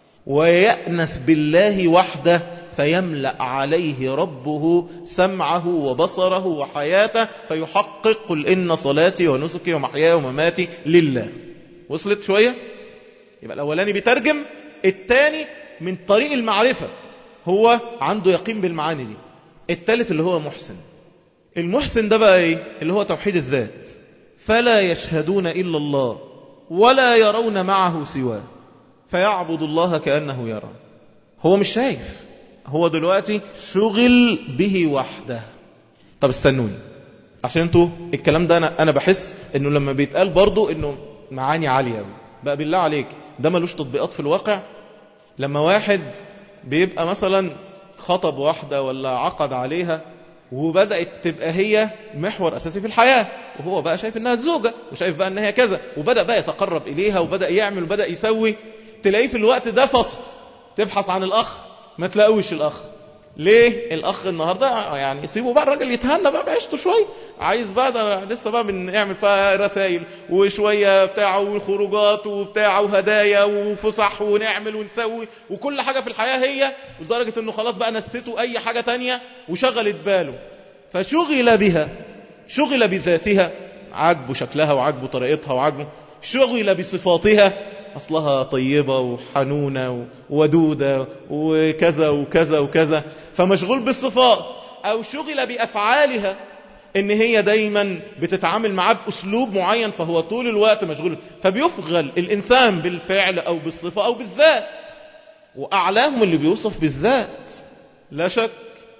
ويأنس بالله وحده، فيملأ عليه ربه سمعه وبصره وحياته، فيحقق قل إن صلاتي ونسكي ومحياي ومماتي لله. وصلت شوية؟ يبقى الأولاني بيترجم، الثاني من طريق المعرفة هو عنده يقين بالمعاني دي. الثالث اللي هو محسن. المحسن ده بقى ايه؟ اللي هو توحيد الذات. فلا يشهدون إلا الله ولا يرون معه سواه، فيعبد الله كأنه يرى. هو مش شايف، هو دلوقتي شغل به وحده. طب استنوني، عشان انتوا الكلام ده انا بحس انه لما بيتقال برضو انه معاني عالية بقى. بالله عليك، ده ملوش تطبيقات في الواقع؟ لما واحد بيبقى مثلا خطب واحدة ولا عقد عليها، وبدأت تبقى هي محور أساسي في الحياة، وهو بقى شايف انها الزوجة، وشايف بقى انها كذا، وبدأ بقى يتقرب إليها، وبدأ يعمل وبدأ يسوي. تلاقيه في الوقت ده فصل، تبحث عن الأخ ما تلاقوش الأخ. ليه؟ الأخ النهاردة يعني يسيبه بقى الراجل يتهنى بقى بعيشته شوية، عايز بقى ده لسه بقى بنعمل فيها رسائل وشوية بتاعه وخروجات وبتاعه وهدايا وفسح ونعمل ونسوي وكل حاجة في الحياة هي، لدرجة انه خلاص بقى نسيته اي حاجة تانية وشغلت باله. فشغل بها، شغل بذاتها، عاجبه شكلها وعاجبه طريقتها وعاجبه، شغل بصفاتها، أصلها طيبة وحنونة وودودة وكذا وكذا وكذا، فمشغول بالصفات. أو شغل بأفعالها، إن هي دايما بتتعامل معاه بأسلوب معين، فهو طول الوقت مشغول. فبيفغل الإنسان بالفعل أو بالصفة أو بالذات، وأعلاهم اللي بيوصف بالذات لا شك.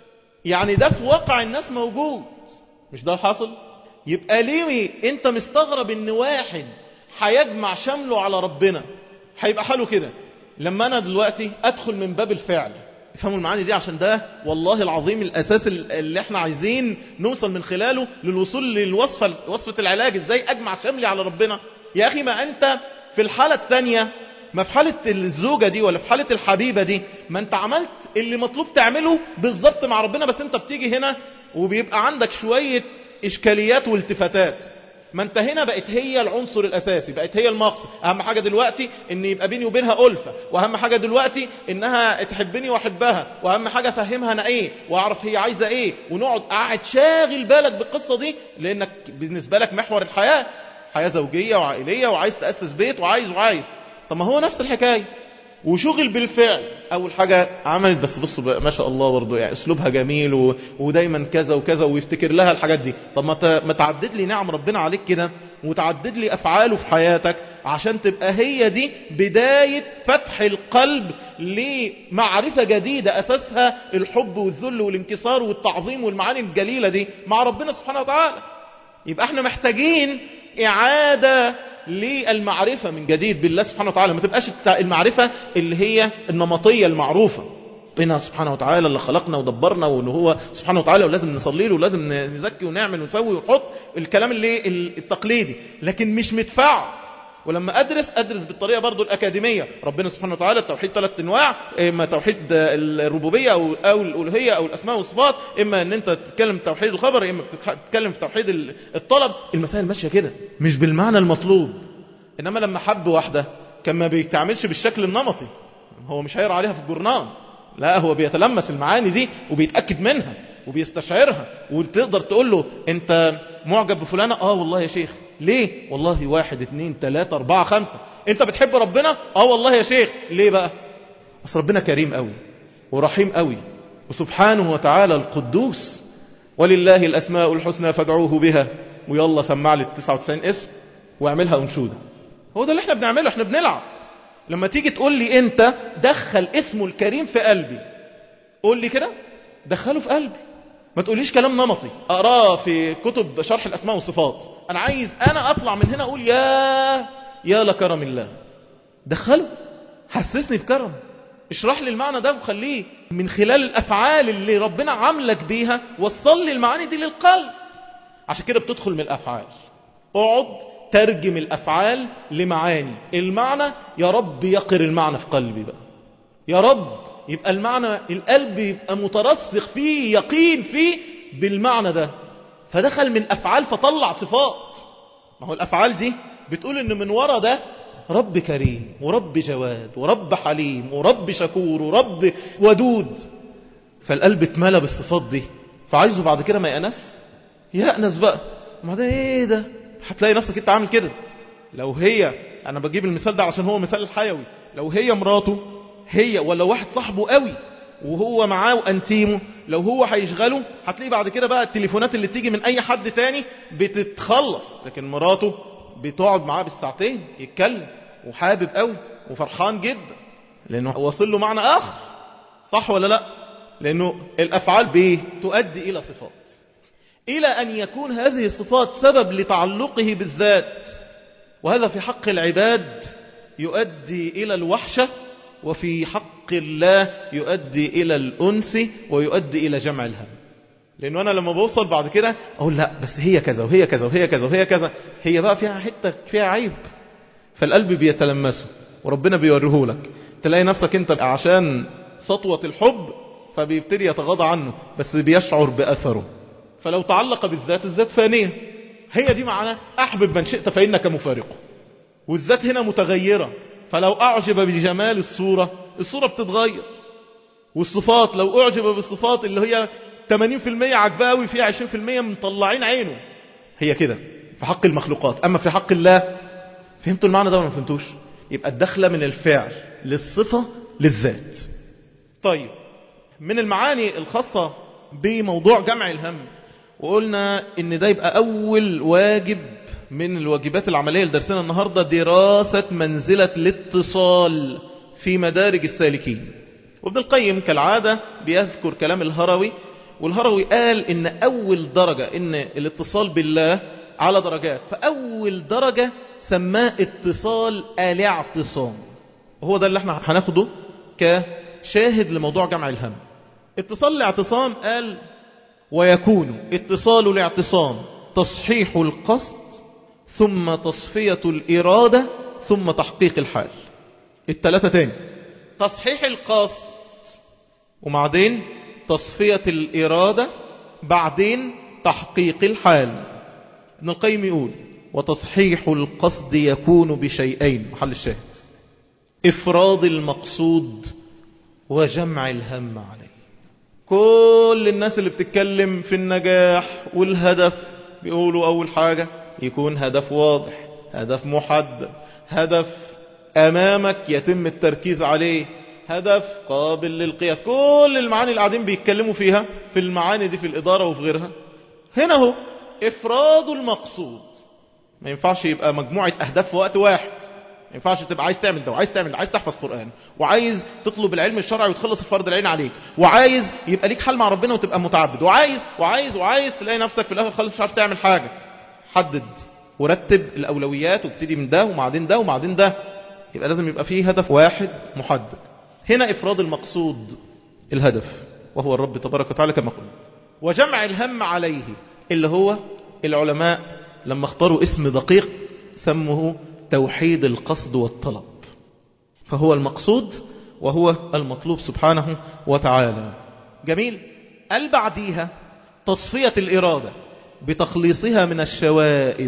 يعني ده في واقع الناس موجود، مش ده الحاصل؟ يبقى ليه انت مستغرب ان واحد هيجمع شمله على ربنا هيبقى حاله كده؟ لما انا دلوقتي ادخل من باب الفعل، افهموا المعاني دي، عشان ده والله العظيم الاساس اللي احنا عايزين نوصل من خلاله للوصول وصفة العلاج. ازاي اجمع شملي على ربنا؟ يا اخي ما انت في الحالة التانية، ما في حالة الزوجة دي ولا في حالة الحبيبة دي، ما انت عملت اللي مطلوب تعمله بالظبط مع ربنا، بس انت بتيجي هنا وبيبقى عندك شوية اشكاليات والتفاتات. ما انت هنا بقت هي العنصر الاساسي، بقت هي المقصد. اهم حاجة دلوقتي ان يبقى بيني وبينها ألفة، واهم حاجة دلوقتي انها تحبني واحبها، واهم حاجة افهمها انا ايه واعرف هي عايزة ايه، ونقعد قاعد شاغل بالك بالقصة دي، لانك بالنسبة لك محور الحياة حياة زوجية وعائلية، وعايز تأسس بيت وعايز. طب ما هو نفس الحكاية، وشغل بالفعل. اول حاجة عملت، بس بصوا ما شاء الله برضو يعني اسلوبها جميل ودايما كذا وكذا ويفتكر لها الحاجات دي. طب ما تعدد لي نعم ربنا عليك كده، وتعدد لي افعاله في حياتك، عشان تبقى هي دي بداية فتح القلب لمعرفة جديدة اساسها الحب والذل والانكسار والتعظيم والمعاني الجليلة دي مع ربنا سبحانه وتعالى. يبقى احنا محتاجين اعادة للمعرفة من جديد بالله سبحانه وتعالى. ما تبقاش المعرفة اللي هي النمطية المعروفة، ربنا سبحانه وتعالى اللي خلقنا ودبرنا، وان هو سبحانه وتعالى ولازم نصلي له ولازم نزكي ونعمل ونسوي ونحط الكلام اللي التقليدي، لكن مش مدفع. ولما ادرس بالطريقة برضو الأكاديمية، ربنا سبحانه وتعالى التوحيد 3 انواع، اما توحيد الربوبية او الألوهية او الاسماء والصفات، اما ان انت تتكلم توحيد الخبر، اما تتكلم في توحيد الطلب. المسائل ماشية كده مش بالمعنى المطلوب. انما لما حب واحدة كان ما بيتعملش بالشكل النمطي، هو مش هيقرأ عليها في الجورنال، لا هو بيتلمس المعاني دي وبيتأكد منها وبيستشعرها. وتقدر تقول له انت معجب بفلانة؟ والله يا شيخ. ليه؟ والله 1 2 3 4 5. انت بتحب ربنا؟ والله يا شيخ. ليه بقى؟ بس ربنا كريم قوي ورحيم قوي، وسبحانه وتعالى القدوس، ولله الأسماء الحسنى فادعوه بها. ويلا سمع لي 99 اسم واعملها أنشودة. هو ده اللي احنا بنعمله، احنا بنلعب. لما تيجي تقول لي انت دخل اسمه الكريم في قلبي، قول لي كده دخله في قلبي. ما تقوليش كلام نمطي اقراه في كتب شرح الاسماء والصفات. انا عايز انا اطلع من هنا اقول يا لكرم الله. دخله، حسسني بكرم، اشرح لي المعنى ده وخليه من خلال الافعال اللي ربنا عاملك بيها، وصل لي المعاني دي للقلب. عشان كده بتدخل من الافعال. اقعد ترجم الافعال لمعاني. المعنى يا رب يقر المعنى في قلبي بقى، يا رب يبقى المعنى القلب يبقى مترسخ فيه، يقين فيه بالمعنى ده. فدخل من افعال فطلع صفات. ما هو الافعال دي بتقول ان من ورا ده رب كريم ورب جواد ورب حليم ورب شكور ورب ودود. فالقلب اتملى بالصفات دي، فعايزه بعد كده ما يأنس بقى. ما ده ايه ده؟ هتلاقي نفسك انت عامل كده. لو هي، انا بجيب المثال ده عشان هو مثال الحيوي، لو هي مراته هي ولا واحد صاحبه قوي وهو معاه وانتيمه، لو هو هيشغله هتلاقي بعد كده بقى التليفونات اللي تيجي من اي حد تاني بتتخلص، لكن مراته بتقعد معاه بالساعتين يتكلم وحابب قوي وفرحان جدا، لانه وصل له معنى اخر. صح ولا لا؟ لانه الافعال تؤدي الى صفات، الى ان يكون هذه الصفات سبب لتعلقه بالذات. وهذا في حق العباد يؤدي الى الوحشة، وفي حق الله يؤدي إلى الأنس ويؤدي إلى جمع الهم. لأنه أنا لما بوصل بعد كده أقول لا بس هي كذا وهي كذا وهي كذا وهي كذا، هي بقى فيها حتة فيها عيب، فالقلب بيتلمسه وربنا بيوريه لك. تلاقي نفسك أنت عشان سطوة الحب فبيبتدي يتغاضى عنه، بس بيشعر بأثره. فلو تعلق بالذات، الذات فانية. هي دي معنى أحبب من شئت فإنك مفارقه. والذات هنا متغيرة، فلو أعجب بجمال الصورة بتتغير. والصفات لو أعجب بالصفات اللي هي 80% عجباوي فيها 20% مطلعين عينه، هي كده في حق المخلوقات. أما في حق الله، فهمتوا المعنى ده ولا ما فهمتوش؟ يبقى الدخلة من الفعل للصفة للذات. طيب، من المعاني الخاصة بموضوع جمع الهم، وقلنا ان ده يبقى أول واجب من الواجبات العملية لدرسنا النهاردة، دراسة منزلة الاتصال في مدارج السالكين. وابن القيم كالعادة بيذكر كلام الهروي والهروي قال إن أول درجة إن الاتصال بالله على درجات، فأول درجة سماه اتصال الاعتصام، وهو ده اللي احنا هناخده كشاهد لموضوع جمع الهم. اتصال الاعتصام قال ويكون اتصال الاعتصام تصحيح القصد ثم تصفية الإرادة ثم تحقيق الحال. الثلاثة تاني: تصحيح القصد، وبعدين تصفية الإرادة، بعدين تحقيق الحال. ابن القيم يقول وتصحيح القصد يكون بشيئين، محل الشاهد: إفراد المقصود وجمع الهم عليه. كل الناس اللي بتتكلم في النجاح والهدف بيقولوا أول حاجة يكون هدف واضح، هدف محدد، هدف أمامك يتم التركيز عليه، هدف قابل للقياس. كل المعاني اللي قاعدين بيتكلموا فيها في المعاني دي في الإدارة وفي غيرها. هنا هو إفراد المقصود. ما ينفعش يبقى مجموعة أهداف في وقت واحد. ما ينفعش تبقى عايز تعمل ده وعايز تعمل ده، عايز تحفظ قرآن وعايز تطلب العلم الشرعي وتخلص الفرض العين عليك، وعايز يبقى ليك حل مع ربنا وتبقى متعبد، وعايز تلاقي نفسك في الآخر خالص مش عارف تعمل حاجة. حدد ورتب الأولويات وابتدي من ده وبعدين ده وبعدين ده. يبقى لازم يبقى فيه هدف واحد محدد. هنا إفراد المقصود الهدف وهو الرب تبارك وتعالى كما قلنا، وجمع الهم عليه، اللي هو العلماء لما اختاروا اسم دقيق سموه توحيد القصد والطلب، فهو المقصود وهو المطلوب سبحانه وتعالى. جميل. قال بعديها تصفية الإرادة بتخليصها من الشوائب،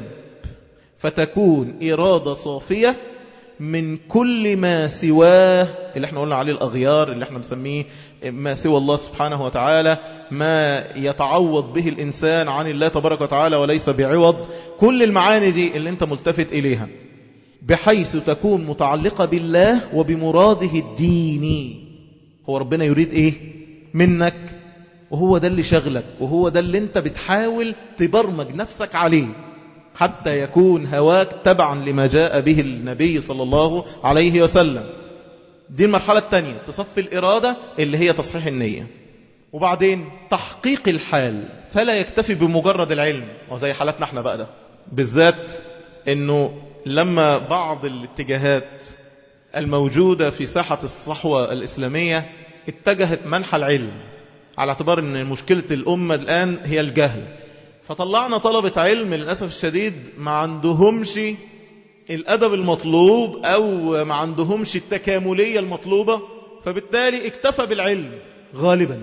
فتكون إرادة صافية من كل ما سواه، اللي احنا قلنا عليه الأغيار، اللي احنا بنسميه ما سوى الله سبحانه وتعالى، ما يتعوض به الإنسان عن الله تبارك وتعالى وليس بعوض. كل المعاني دي اللي انت ملتفت إليها، بحيث تكون متعلقة بالله وبمراده الديني. هو ربنا يريد ايه منك، وهو ده اللي شغلك، وهو ده اللي انت بتحاول تبرمج نفسك عليه حتى يكون هواك تبعا لما جاء به النبي صلى الله عليه وسلم. دي المرحلة الثانية، تصفي الإرادة اللي هي تصحيح النية. وبعدين تحقيق الحال، فلا يكتفي بمجرد العلم، وزي حالتنا احنا بقى ده بالذات، انه لما بعض الاتجاهات الموجودة في ساحة الصحوة الإسلامية اتجهت منحى العلم على اعتبار ان مشكلة الأمة الآن هي الجهل، فطلعنا طلبة علم للأسف الشديد ما عندهمش الأدب المطلوب أو ما عندهمش التكاملية المطلوبة، فبالتالي اكتفى بالعلم غالبا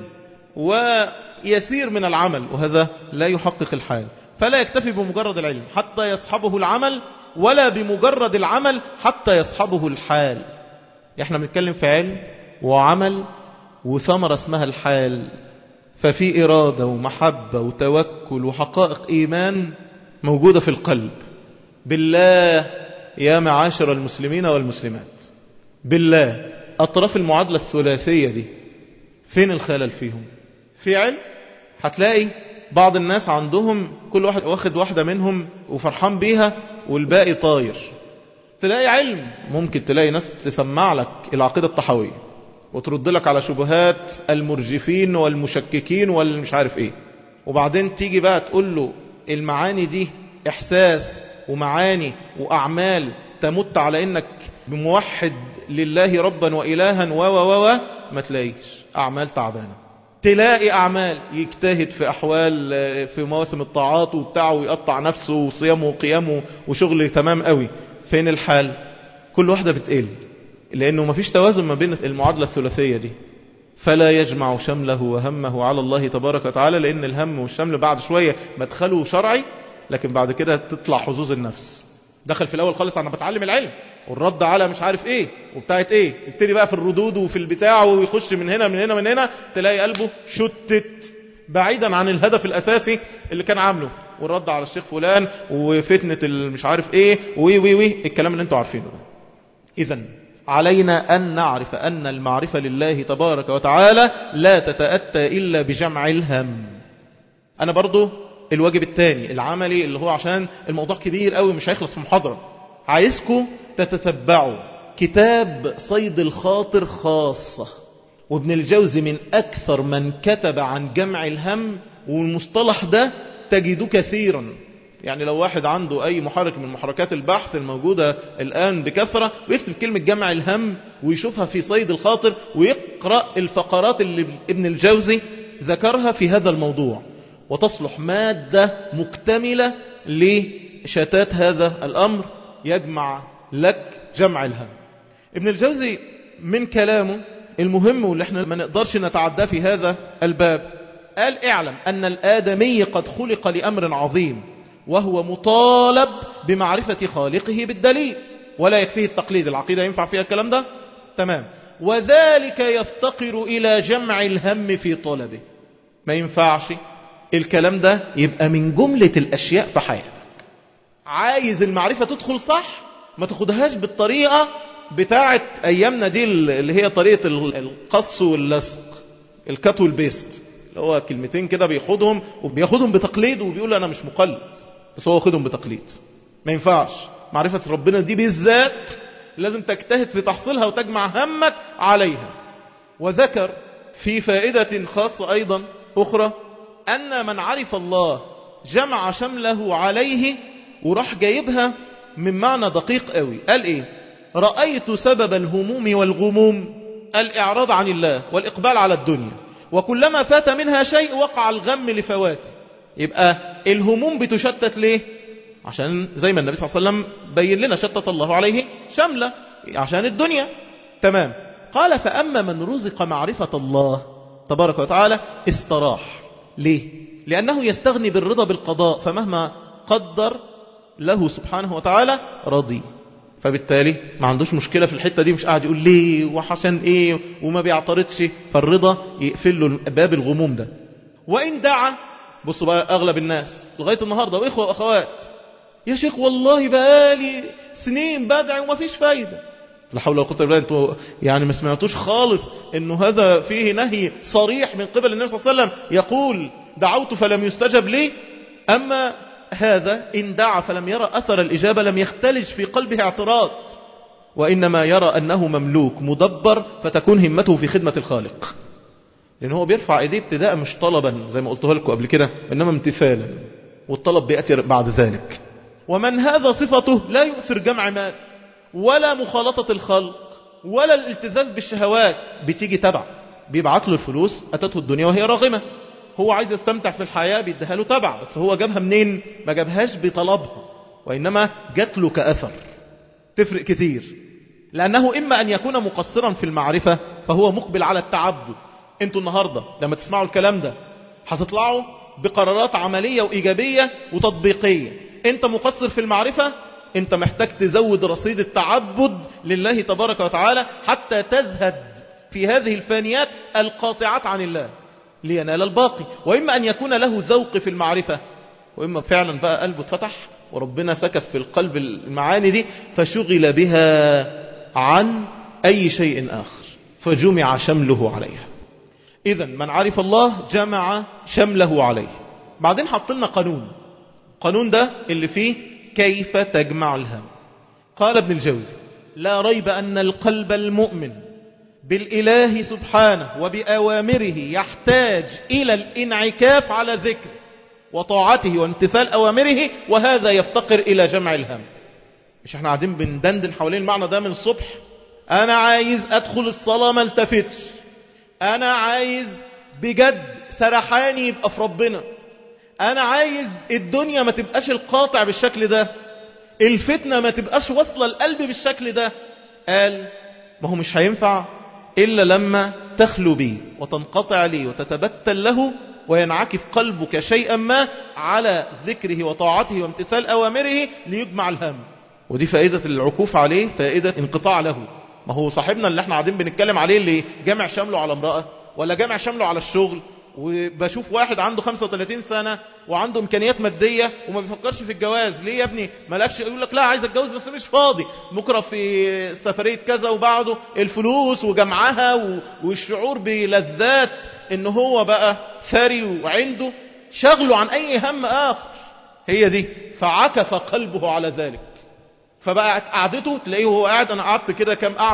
ويسير من العمل، وهذا لا يحقق الحال. فلا يكتفي بمجرد العلم حتى يصحبه العمل، ولا بمجرد العمل حتى يصحبه الحال. احنا بنتكلم في علم وعمل وثمرة اسمها الحال، ففي إرادة ومحبة وتوكل وحقائق إيمان موجودة في القلب بالله. يا معاشر المسلمين والمسلمات، بالله أطراف المعادلة الثلاثية دي فين الخلل فيهم؟ في علم هتلاقي بعض الناس عندهم كل واحد واخد واحدة منهم وفرحان بيها والباقي طاير. تلاقي علم ممكن تلاقي ناس تسمع لك العقيدة الطحوية وترد لك على شبهات المرجفين والمشككين والمش عارف ايه، وبعدين تيجي بقى تقول له المعاني دي احساس ومعاني واعمال تمت على انك بموحد لله ربا وإلها ما تلاقيش اعمال تعبانة. تلاقي اعمال يجتهد في احوال في مواسم الطاعات وبتاعه ويقطع نفسه وصيامه وقيامه وشغل تمام قوي. فين الحال؟ كل واحدة بتقل، لأنه مفيش توازن ما بين المعادلة الثلاثية دي. فلا يجمع شمله وهمه على الله تبارك وتعالى، لأن الهم والشمل بعد شوية مدخله شرعي، لكن بعد كده تطلع حظوظ النفس. دخل في الأول خالص أنا بتعلم العلم والرد على مش عارف ايه وبتاعت ايه، يبتدي بقى في الردود وفي البتاع ويخش من هنا من هنا من هنا، تلاقي قلبه شتت بعيدا عن الهدف الأساسي اللي كان عامله، والرد على الشيخ فلان وفتنة المش عارف ايه وي الكلام اللي انتوا عارفينه. إذن علينا أن نعرف أن المعرفة لله تبارك وتعالى لا تتأتى إلا بجمع الهم. أنا برضو الواجب الثاني العملي اللي هو عشان الموضوع كبير قوي مش هيخلص في محاضرة، عايزكم تتتبعوا كتاب صيد الخاطر خاصة، وابن الجوزي من أكثر من كتب عن جمع الهم، والمصطلح ده تجده كثيرا. يعني لو واحد عنده أي محرك من محركات البحث الموجودة الآن بكثرة، ويكتب كلمة جمع الهم ويشوفها في صيد الخاطر، ويقرأ الفقرات اللي ابن الجوزي ذكرها في هذا الموضوع، وتصلح مادة مكتملة لشتات هذا الأمر يجمع لك جمع الهم. ابن الجوزي من كلامه المهم واللي احنا ما نقدرش نتعدى في هذا الباب، قال: اعلم أن الآدمي قد خلق لأمر عظيم، وهو مطالب بمعرفة خالقه بالدليل، ولا يكفيه التقليد. العقيدة ينفع فيها الكلام ده؟ تمام. وذلك يفتقر إلى جمع الهم في طلبه. ما ينفعش الكلام ده يبقى من جملة الأشياء في حياتك. عايز المعرفة تدخل صح، ما تاخدهاش بالطريقة بتاعة أيامنا دي اللي هي طريقة القص واللصق، الكات والبيست، اللي هو كلمتين كده بياخدهم وبياخدهم بتقليد وبيقول أنا مش مقلد، بس هو واخدهم بتقليد. ما ينفعش. معرفة ربنا دي بالذات لازم تجتهد في تحصيلها وتجمع همك عليها. وذكر في فائدة خاصة أيضا أخرى أن من عرف الله جمع شمله عليه، وراح جايبها من معنى دقيق قوي. قال إيه؟ رأيت سبب الهموم والغموم الإعراض عن الله والإقبال على الدنيا، وكلما فات منها شيء وقع الغم لفواته. يبقى الهموم بتشتت ليه؟ عشان زي ما النبي صلى الله عليه وسلم بين لنا شتت الله عليه شمله، عشان الدنيا. تمام. قال: فأما من رزق معرفة الله تبارك وتعالى استراح. ليه؟ لأنه يستغني بالرضا بالقضاء، فمهما قدر له سبحانه وتعالى رضي. فبالتالي ما عندوش مشكلة في الحتة دي، مش قاعد يقول ليه وحسن ايه وما بيعترضش. فالرضا يقفل له باب الغموم ده. وإن دعا، بصوا بقى أغلب الناس لغاية النهاردة وإخوة وأخوات: يا شيخ والله بقالي سنين بدعي وما فيش فايدة. لا حول ولا قوة إلا بالله. انتوا يعني ما سمعتوش خالص انه هذا فيه نهي صريح من قبل النبي صلى الله عليه وسلم يقول: دعوت فلم يستجب لي. أما هذا إن دعا فلم يرى أثر الإجابة لم يختلج في قلبه اعتراض، وإنما يرى أنه مملوك مدبر، فتكون همته في خدمة الخالق. لأنه هو بيرفع ايديه ابتداء مش طلبا زي ما قلته لكم قبل كده، إنما امتثالا، والطلب بيأتي بعد ذلك. ومن هذا صفته لا يؤثر جمع مال ولا مخالطة الخلق ولا الالتزام بالشهوات. بتيجي تبع، بيبعت له الفلوس، أتته الدنيا وهي راغمة. هو عايز يستمتع في الحياة بيديها له تبع، بس هو جابها منين؟ ما جابهاش بطلبها، وإنما جات له كأثر. تفرق كتير. لأنه إما أن يكون مقصرا في المعرفة فهو مقبل على التعبد. انتوا النهاردة لما تسمعوا الكلام ده هتطلعوا بقرارات عملية وإيجابية وتطبيقية. انت مقصر في المعرفة، انت محتاج تزود رصيد التعبد لله تبارك وتعالى حتى تزهد في هذه الفانيات القاطعات عن الله لينال الباقي. وإما أن يكون له ذوق في المعرفة، وإما فعلا بقى قلبه اتفتح وربنا سكف في القلب المعاني دي فشغل بها عن أي شيء آخر فجمع شمله عليها. إذن من عرف الله جمع شمله عليه. بعدين حط لنا قانون ده اللي فيه كيف تجمع الهم. قال ابن الجوزي: لا ريب أن القلب المؤمن بالإله سبحانه وبأوامره يحتاج إلى الانعكاف على ذكر وطاعته وامتثال أوامره، وهذا يفتقر إلى جمع الهم. مش احنا قاعدين بندندن حوالين المعنى ده من الصبح؟ أنا عايز أدخل الصلاة ما التفتش، أنا عايز بجد سرحاني يبقى في ربنا، أنا عايز الدنيا ما تبقاش القاطع بالشكل ده، الفتنة ما تبقاش وصل القلب بالشكل ده. قال: ما هو مش هينفع إلا لما تخلو بيه وتنقطع ليه وتتبتل له وينعكف قلبك شيئا ما على ذكره وطاعته وامتثال أوامره ليجمع الهم. ودي فائدة العكوف عليه، فائدة انقطاع له. ما هو صاحبنا اللي احنا قاعدين بنتكلم عليه اللي جمع شمله على امرأة ولا جمع شمله على الشغل، وبشوف واحد عنده 35 سنة وعنده امكانيات مادية وما بيفكرش في الجواز. ليه يا ابني مالكش؟ يقول لك لا عايز اتجوز بس مش فاضي، بكره في سفرية كذا، وبعده الفلوس وجمعها والشعور بلذات ان هو بقى ثري وعنده شغله عن اي هم اخر. هي دي، فعكف قلبه على ذلك. فبقى قعدته تلاقيه وهو قاعد، انا قعدت كده كام قعدة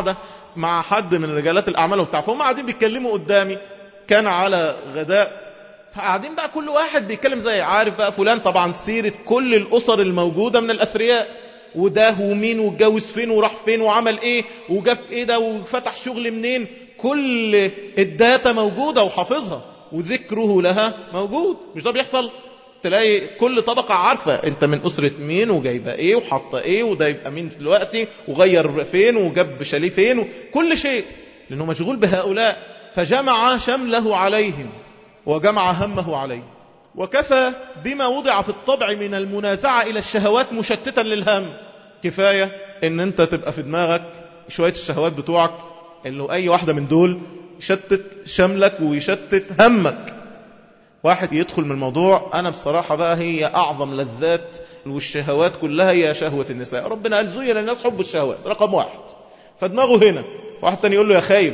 مع حد من رجالات الأعمال وبتاع، فهم قاعدين بيتكلموا قدامي، كان على غداء، فقاعدين بقى كل واحد بيتكلم زي عارف بقى فلان طبعا سيرة كل الأسر الموجودة من الأثرياء، وده ومين واتجوز فين وراح فين وعمل ايه وجاب ايه ده وفتح شغل منين، كل الداتا موجودة وحافظها وذكره لها موجود. مش ده بيحصل؟ تلاقي كل طبقة عارفة انت من أسرة مين وجايبة ايه وحاطة ايه وده يبقى مين دلوقتي وغير فين وجاب شاليه فين كل شيء، لأنه مشغول بهؤلاء. فجمع شمله عليهم وجمع همه عليه. وكفى بما وضع في الطبع من المنازعة إلى الشهوات مشتتا للهم. كفاية ان انت تبقى في دماغك شوية الشهوات بتوعك اللي اي واحدة من دول يشتت شملك ويشتت همك. واحد يدخل من الموضوع انا بصراحة بقى هي اعظم لذات والشهوات كلها هي شهوة النساء، ربنا قال زين للناس حب الشهوات رقم 1، فدماغه هنا. واحد تاني يقول له يا خايب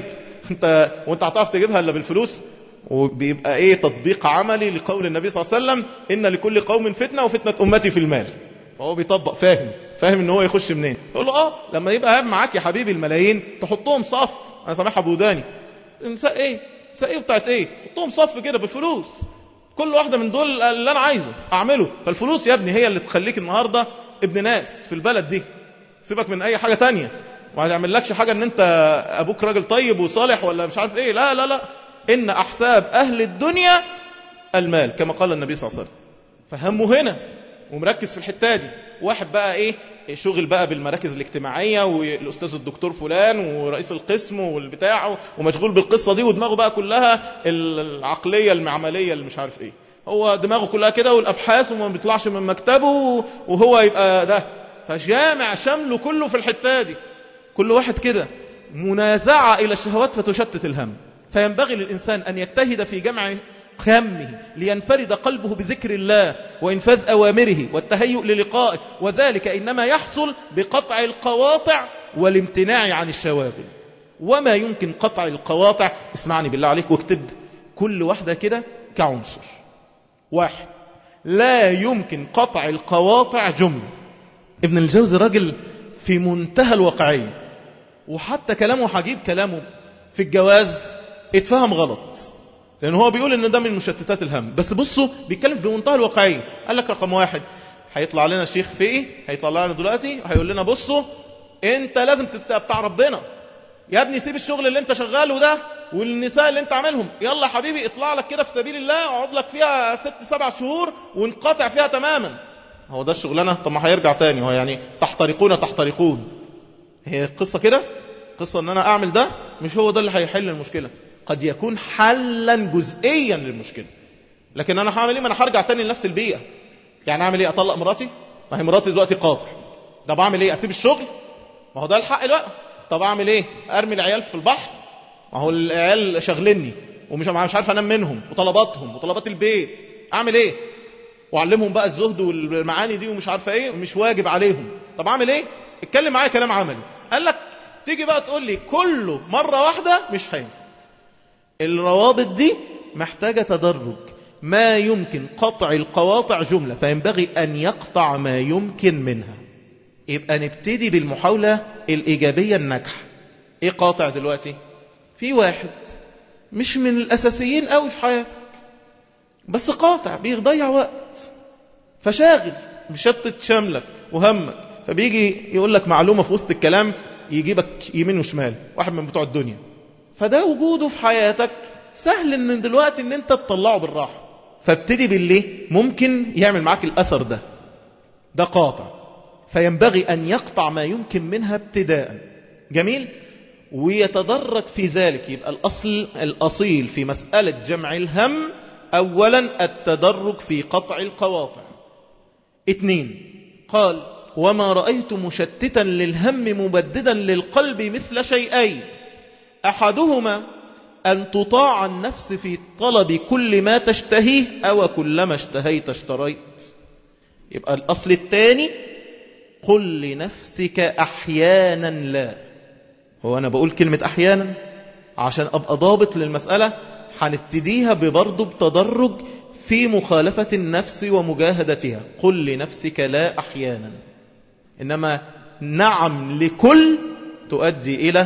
وانت هتعرف تجيبها الا بالفلوس، وبيبقى ايه تطبيق عملي لقول النبي صلى الله عليه وسلم ان لكل قوم فتنة وفتنة امتي في المال. فهو بيطبق فاهم ان هو يخش منين. يقول له لما يبقى معاك يا حبيبي الملايين تحطهم صف، انا سامعها بوداني، نساء ايه بتاعت ايه، حطهم صف كده بالفلوس، كل واحدة من دول اللي انا عايزه اعمله. فالفلوس يا ابني هي اللي تخليك النهاردة ابن ناس في البلد دي، سيبك من اي حاجة تانية، وما هتعمل لكش حاجة ان انت ابوك راجل طيب وصالح ولا مش عارف ايه، لا لا لا، ان احساب اهل الدنيا المال كما قال النبي صلى الله عليه وسلم. فهمه هنا ومركز في الحتة دي. واحد بقى ايه شغل بقى بالمراكز الاجتماعية والاستاذ الدكتور فلان ورئيس القسم والبتاع ومشغول بالقصة دي، ودماغه بقى كلها العقلية المعملية اللي مش عارف ايه، هو دماغه كلها كده والابحاث وما بيطلعش من مكتبه وهو يبقى ده. فجامع شمله كله في الحتة دي، كل واحد كده منازعة الى الشهوات فتشتت الهم. فينبغي للإنسان أن يجتهد في جمع همه لينفرد قلبه بذكر الله وإنفاذ أوامره والتهيؤ للقائه، وذلك إنما يحصل بقطع القواطع والامتناع عن الشواغل. وما يمكن قطع القواطع، اسمعني بالله عليك واكتب كل واحدة كده كعنصر. 1، لا يمكن قطع القواطع جملة. ابن الجوزي راجل في منتهى الواقعية، وحتى كلامه هجيب كلامه في الجواز اتفهم غلط، لأنه هو بيقول ان ده من مشتتات الهم، بس بصوا بيتكلم بمنتهى الواقعية. قال لك رقم 1 هيطلع لنا الشيخ فقيه، هيطلع لنا دلوقتي هيقول لنا بصوا انت لازم تبقى بتاع ربنا يا ابني، سيب الشغل اللي انت شغاله ده والنساء اللي انت عاملهم، يلا يا حبيبي اطلع لك كده في سبيل الله اقعد لك فيها 6-7 شهور وانقطع فيها تماما. هو ده الشغلانة؟ طب ما هيرجع تاني، هو يعني تحترقون. هي القصة كده، قصة ان انا اعمل ده مش هو ده اللي هيحل المشكلة، قد يكون حلا جزئيا للمشكلة، لكن انا هعمل ايه؟ ما انا هرجع تاني لنفس البيئة. يعني اعمل ايه؟ اطلق مراتي؟ ما هي مراتي دلوقتي قاطع. ده بعمل ايه؟ اسيب الشغل؟ ما هو ده الحق بقى. طب اعمل ايه؟ ارمي العيال في البحر؟ ما هو العيال شغلني ومش عارف انام منهم وطلباتهم وطلبات البيت، اعمل ايه؟ وعلمهم بقى الزهد والمعاني دي ومش عارفه ايه ومش واجب عليهم. طب اعمل ايه؟ اتكلم معايا كلام عملي. قال لك تيجي بقى تقول لي كله مرة واحدة مش هينفع. الروابط دي محتاجة تدرج. ما يمكن قطع القواطع جملة، فينبغي أن يقطع ما يمكن منها. يبقى نبتدي بالمحاولة الإيجابية الناجحة. إيه قاطع دلوقتي؟ في واحد مش من الأساسيين قوي في حياتك، بس قاطع بيضيع وقت، فشاغل بشتت شملك وهمك، فبيجي يقول لك معلومة في وسط الكلام يجيبك يمين وشمال، واحد من بتوع الدنيا. فده وجوده في حياتك سهل ان دلوقتي ان انت تطلعه بالراحة، فابتدي باللي ممكن يعمل معاك الاثر ده قاطع. فينبغي ان يقطع ما يمكن منها ابتداء. جميل. ويتدرج في ذلك. يبقى الاصيل في مسألة جمع الهم اولا التدرج في قطع القواطع. 2، قال وما رأيت مشتتا للهم مبددا للقلب مثل شيئين، أحدهما أن تطاع النفس في طلب كل ما تشتهيه أو كلما اشتهيت اشتريت. يبقى الأصل الثاني قل لنفسك أحيانا لا. هو أنا بقول كلمة أحيانا عشان أبقى ضابط للمسألة، هنبتديها ببرضه بتدرج في مخالفة النفس ومجاهدتها. قل لنفسك لا أحيانا، إنما نعم لكل تؤدي إلى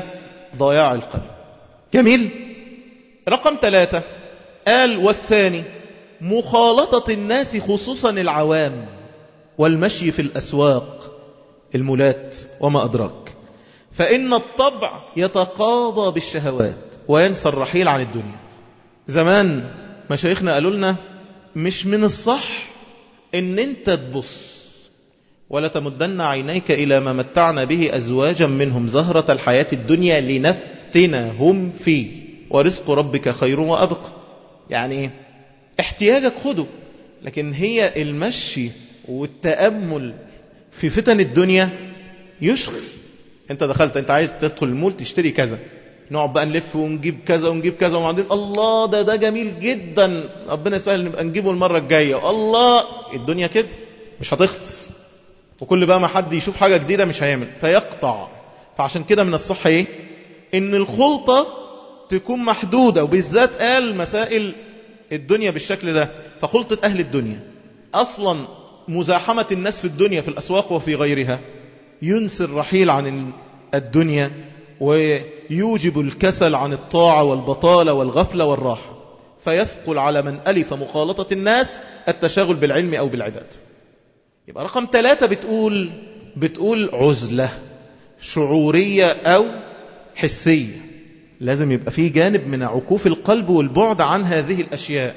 ضياع القلب. جميل. رقم 3 قال والثاني مخالطة الناس خصوصا العوام والمشي في الأسواق المولات وما أدراك، فإن الطبع يتقاضى بالشهوات وينسى الرحيل عن الدنيا. زمان مشايخنا قالوا لنا مش من الصح ان انت تبص ولا تمدن عينيك الى ما متعنا به ازواجا منهم زهرة الحياة الدنيا لنفتنهم فيه ورزق ربك خير وابقى. يعني احتياجك خده، لكن هي المشي والتأمل في فتن الدنيا يشغل. انت دخلت، انت عايز تدخل المول تشتري كذا، نقعد بقى نلف ونجيب كذا ونجيب كذا، وبعدين الله ده جميل جدا، ربنا يسهل نبقى نجيبه المرة الجاية. الله، الدنيا كده مش هتخلص، وكل بقى ما حد يشوف حاجة جديدة مش هيعمل فيقطع. فعشان كده من الصح ايه؟ ان الخلطة تكون محدودة، وبالذات قال مسائل الدنيا بالشكل ده. فخلطة اهل الدنيا اصلا مزاحمة الناس في الدنيا في الاسواق وفي غيرها ينسي الرحيل عن الدنيا ويوجب الكسل عن الطاعة والبطالة والغفلة والراحة، فيثقل على من ألف مخالطة الناس التشاغل بالعلم أو بالعباد. يبقى رقم 3 بتقول عزلة شعورية أو حسية. لازم يبقى فيه جانب من عكوف القلب والبعد عن هذه الأشياء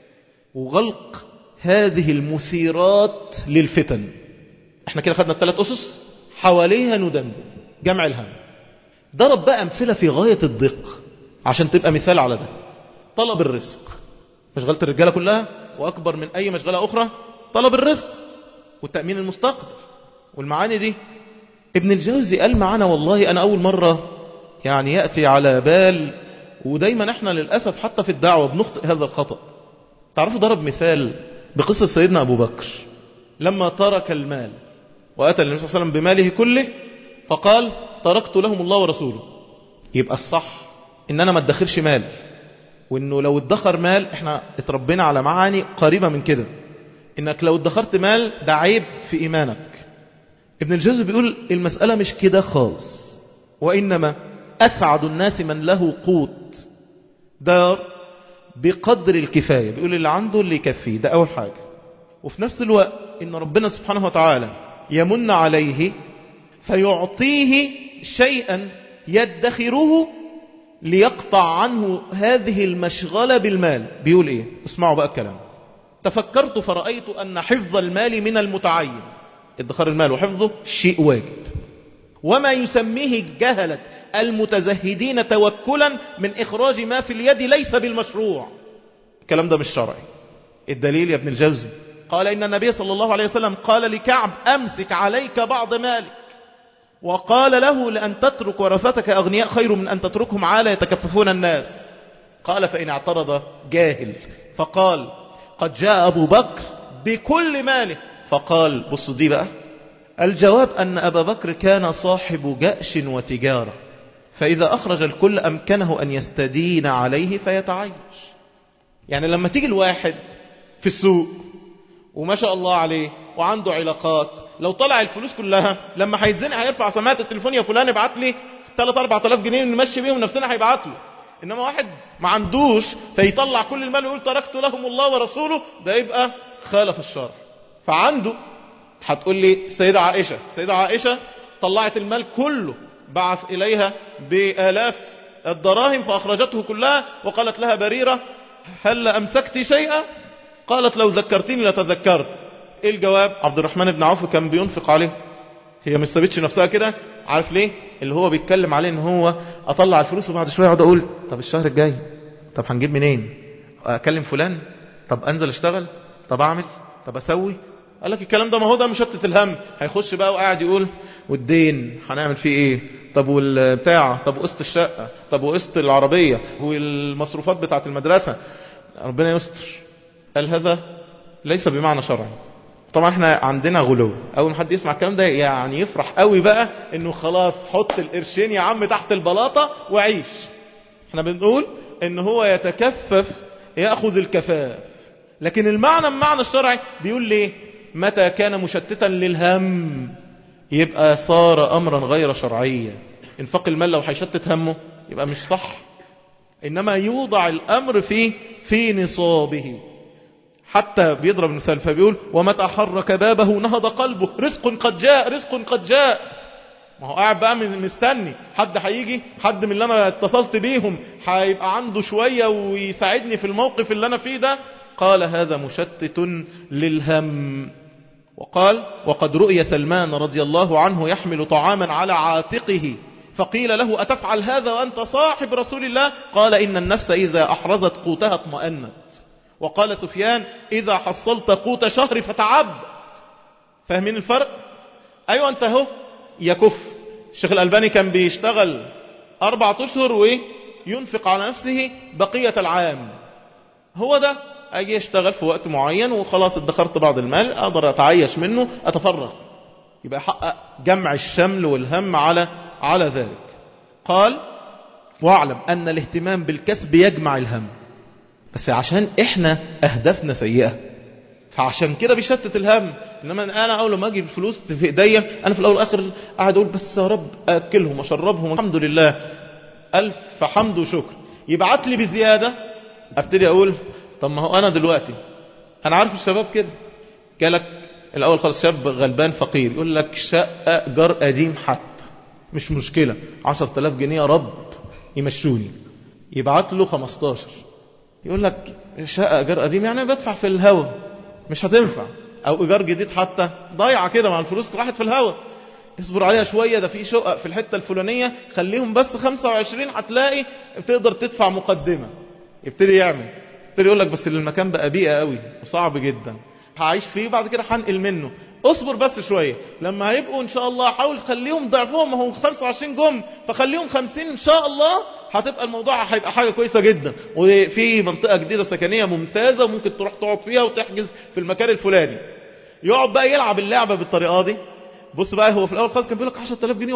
وغلق هذه المثيرات للفتن. احنا كده خدنا 3 أسس حواليها ندندن. جمع الهم. ضرب بقى أمثلة في غاية الدقة عشان تبقى مثال على ده. طلب الرزق، مشغلة الرجالة كلها وأكبر من أي مشغلة أخرى طلب الرزق والتأمين المستقبل والمعاني دي. ابن الجوزي قال معانا، والله أنا أول مرة يعني يأتي على بال، ودايما احنا للأسف حتى في الدعوة بنخطئ هذا الخطأ. تعرفوا ضرب مثال بقصة سيدنا أبو بكر لما ترك المال وأتى النبي صلى الله عليه وسلم بماله كله فقال تركت لهم الله ورسوله. يبقى الصح ان انا ما ادخرش مال، وانه لو ادخر مال احنا اتربينا على معاني قريبة من كده، انك لو ادخرت مال ده عيب في ايمانك. ابن الجوزي بيقول المسألة مش كده خالص، وانما اسعد الناس من له قوت دار بقدر الكفاية. بيقول اللي عنده اللي يكفيه، ده اول حاجة. وفي نفس الوقت ان ربنا سبحانه وتعالى يمن عليه فيعطيه شيئا يدخره ليقطع عنه هذه المشغلة بالمال. بيقول ايه؟ اسمعوا بقى الكلام. تفكرت فرأيت أن حفظ المال من المتعين، ادخار المال وحفظه شيء واجب، وما يسميه الجهلة المتزهدين توكلا من إخراج ما في اليد ليس بالمشروع. الكلام ده مش شرعي. الدليل يا ابن الجوزي قال إن النبي صلى الله عليه وسلم قال لكعب أمسك عليك بعض مالك، وقال له لأن تترك ورثتك أغنياء خير من أن تتركهم عالة يتكففون الناس. قال فإن اعترض جاهل فقال قد جاء أبو بكر بكل ماله، فقال بصوا دي بقى الجواب أن أبا بكر كان صاحب جأش وتجارة، فإذا أخرج الكل أمكنه أن يستدين عليه فيتعيش. يعني لما تيجي الواحد في السوق وما شاء الله عليه وعنده علاقات، لو طلع الفلوس كلها لما هيتزنق هيرفع سماعة التليفون يا فلان ابعت لي 3-4 آلاف جنيه نمشي بيهم نفسنا، هيبعت له. انما واحد ما عندوش فيطلع كل المال ويقول تركت لهم الله ورسوله، ده يبقى خالف الشرع. فعنده هتقول لي السيدة عائشة طلعت المال كله، بعث إليها بآلاف الدراهم فأخرجته كلها، وقالت لها بريرة هل أمسكت شيئا؟ قالت لو ذكرتني لتذكرت. ايه الجواب؟ عبد الرحمن بن عوف كان بينفق عليه. هي مش سابتش نفسها كده. عارف ليه؟ اللي هو بيتكلم عليه ان هو اطلع الفلوس وبعد شويه اقعد اقول طب الشهر الجاي، طب هنجيب منين؟ اكلم فلان، طب انزل اشتغل، طب اعمل، طب اسوي. قال لك الكلام ده ما هو ده مشتت الهم. هيخش بقى وقاعد يقول والدين هنعمل فيه ايه، طب والبتاع، طب وقسط الشقه، طب وقسط العربيه، والمصروفات بتاعه المدرسه، ربنا يستر. قال هذا ليس بمعنى شرعي. طبعا احنا عندنا غلو، اول ما حد يسمع الكلام ده يعني يفرح قوي بقى انه خلاص حط القرشين يا عم تحت البلاطه وعيش. احنا بنقول ان هو يتكفف ياخذ الكفاف، لكن المعنى الشرعي بيقول ليه؟ متى كان مشتتا للهم يبقى صار امرا غير شرعيا. انفاق المال لو هيشتت همه يبقى مش صح، إنما يوضع الأمر في نصابه. حتى بيضرب مثال فبيقول ومتى حرك بابه نهض قلبه، رزق قد جاء، رزق قد جاء. ما هو قاعد بقى مستني حد هيجي، حد من اللي انا اتصلت بيهم هيبقى عنده شوية ويساعدني في الموقف اللي انا فيه ده. قال هذا مشتت للهم. وقال وقد رؤي سلمان رضي الله عنه يحمل طعاما على عاتقه فقيل له أتفعل هذا وأنت صاحب رسول الله؟ قال إن النفس إذا أحرزت قوتها اطمأنت. وقال سفيان إذا حصلت قوت شهر فتعب. فاهمين الفرق؟ أيوة أنت هو يكف. الشيخ الألباني كان بيشتغل 4 أشهر وينفق على نفسه بقية العام. هو ده أجي يشتغل في وقت معين وخلاص ادخرت بعض المال أقدر أتعيش منه أتفرغ، يبقى يحقق جمع الشمل والهم على ذلك. قال واعلم أن الاهتمام بالكسب يجمع الهم، بس عشان احنا أهدافنا سيئة فعشان كده بيشتت الهم. انما انا اول ما اجي الفلوس في ايديا انا في الاول والاخر قاعد اقول بس يا رب اكلهم اشربهم الحمد لله الف حمد وشكر، يبعت لي بزياده ابتدي اقول طب ما هو انا دلوقتي انا عارف الشباب كده جالك الاول خالص شاب غلبان فقير يقول لك شقه جار قديم حتى مش مشكله 10,000 جنيه يا رب يمشوني، يبعت له 15 يقول لك شقه ايجار قديم يعني بدفع في الهوا مش هتنفع، او ايجار جديد حتى ضايعه كده مع الفلوس راحت في الهوا، اصبر عليها شويه ده في شقق في الحته الفلانيه خليهم بس 25 هتلاقي تقدر تدفع مقدمه. يبتدي يقول لك بس المكان بقى بيئه قوي وصعب جدا هعيش فيه بعد كده هنقل منه، اصبر بس شويه لما هيبقوا ان شاء الله حاول خليهم ضعفهم، ما هو 25 جم فخليهم 50 ان شاء الله هتبقى الموضوع هيبقى حاجه كويسه جدا، وفي منطقه جديده سكنيه ممتازه وممكن تروح تقعد فيها وتحجز في المكان الفلاني. يقعد بقى يلعب اللعبه بالطريقه دي. بص بقى هو في الاول خالص كان بيقول لك 10,000 جنيه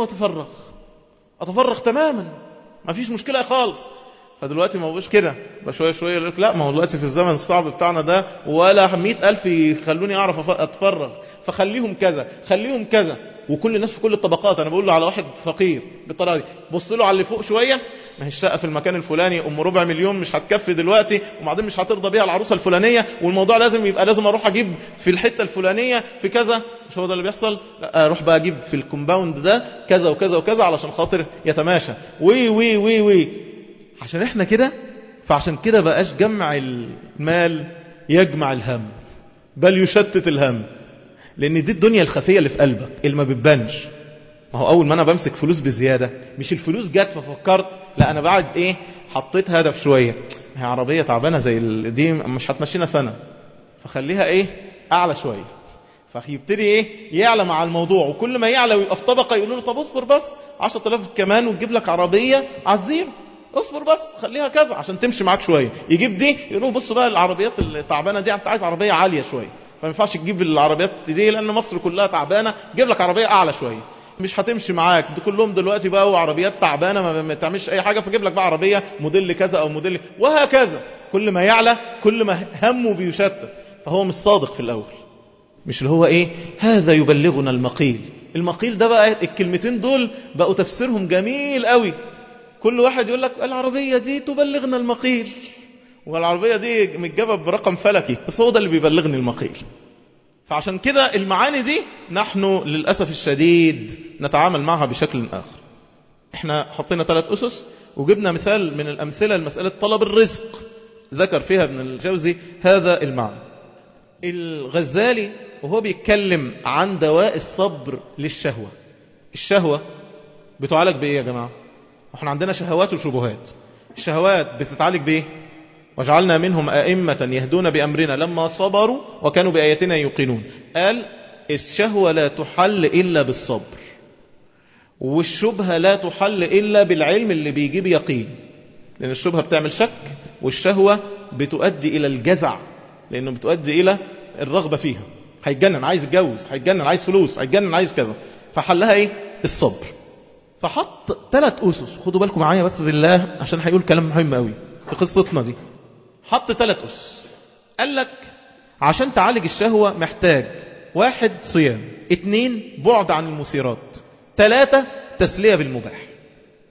اتفرغ تماما ما فيش مشكله خالص. فدلوقتي ما بقوش كده بقى شويه يقول لك لا ما هو دلوقتي في الزمن الصعب بتاعنا ده ولا 100,000 يخلوني اعرف اتفرغ فخليهم كذا. وكل الناس في كل الطبقات انا بقول له على واحد فقير بالطريقه دي بص له على اللي فوق شويه، ما هي الشقه في المكان الفلاني ربع مليون مش هتكفي دلوقتي وبعدين مش هترضى بيها العروسه الفلانيه والموضوع لازم اروح اجيب في الحته الفلانيه في كذا. مش هو ده اللي بيحصل؟ لا اروح بقى اجيب في الكومباوند ده كذا وكذا وكذا علشان خاطر يتماشى وي عشان احنا كده. فعشان كده بقاش جمع المال يجمع الهم بل يشتت الهم، لان دي الدنيا الخفيه اللي في قلبك اللي ما بتبانش. ما هو اول ما انا بمسك فلوس بزياده مش الفلوس جت ففكرت، لا انا بعد حطيت هدف شويه، هي عربيه تعبانه زي دي مش هتمشينا سنه فخليها اعلى شويه، فيبتدي يعلى مع الموضوع، وكل ما يعلى ويبقى في طبقه يقولوا له طب اصبر بس 10,000 كمان وتجيب لك عربيه عزير، اصبر بس خليها كذا عشان تمشي معاك شويه. يجيب دي يقولوا بص بقى العربيات التعبانه دي انت عايز عربيه عاليه شويه، فما ينفعش تجيب العربيات دي لان مصر كلها تعبانه، جيب لك عربيه اعلى شويه مش هتمشي معاك، دي كلهم دلوقتي بقى عربيات تعبانه ما تعملش اي حاجه، فجيب لك بقى عربيه موديل كذا او موديل وهكذا. كل ما يعلى كل ما همه بيشتت، فهو مش صادق في الاول، مش اللي هو هذا يبلغنا المقيل ده بقى الكلمتين دول بقوا تفسيرهم جميل قوي. كل واحد يقول لك العربية دي تبلغنا المقيل، والعربية دي متجابة برقم فلكي، بس هو ده اللي بيبلغني المقيل. فعشان كده المعاني دي نحن للأسف الشديد نتعامل معها بشكل آخر. احنا حطينا 3 أسس وجبنا مثال من الأمثلة لمسألة طلب الرزق ذكر فيها ابن الجوزي هذا المعنى. الغزالي وهو بيتكلم عن دواء الصبر للشهوة، الشهوة بتعالج بإيه يا جماعة؟ احنا عندنا شهوات وشبهات. الشهوات بتتعالج بايه؟ وجعلنا منهم ائمه يهدون بامرنا لما صبروا وكانوا باياتنا يوقنون. قال الشهوه لا تحل الا بالصبر، والشبهه لا تحل الا بالعلم اللي بيجيب يقين، لان الشبهه بتعمل شك والشهوه بتؤدي الى الجزع لانه بتؤدي الى الرغبه فيها، هيتجنن عايز يتجوز، هيتجنن عايز فلوس، هيتجنن عايز كذا، فحلها الصبر. فحط 3 أسس، خدوا بالكم معايا بس بالله عشان هيقول كلام مهم قوي في قصتنا دي. حط 3 أسس، قال لك عشان تعالج الشهوة محتاج 1 صيام، 2 بعد عن المثيرات، 3 تسلية بالمباح.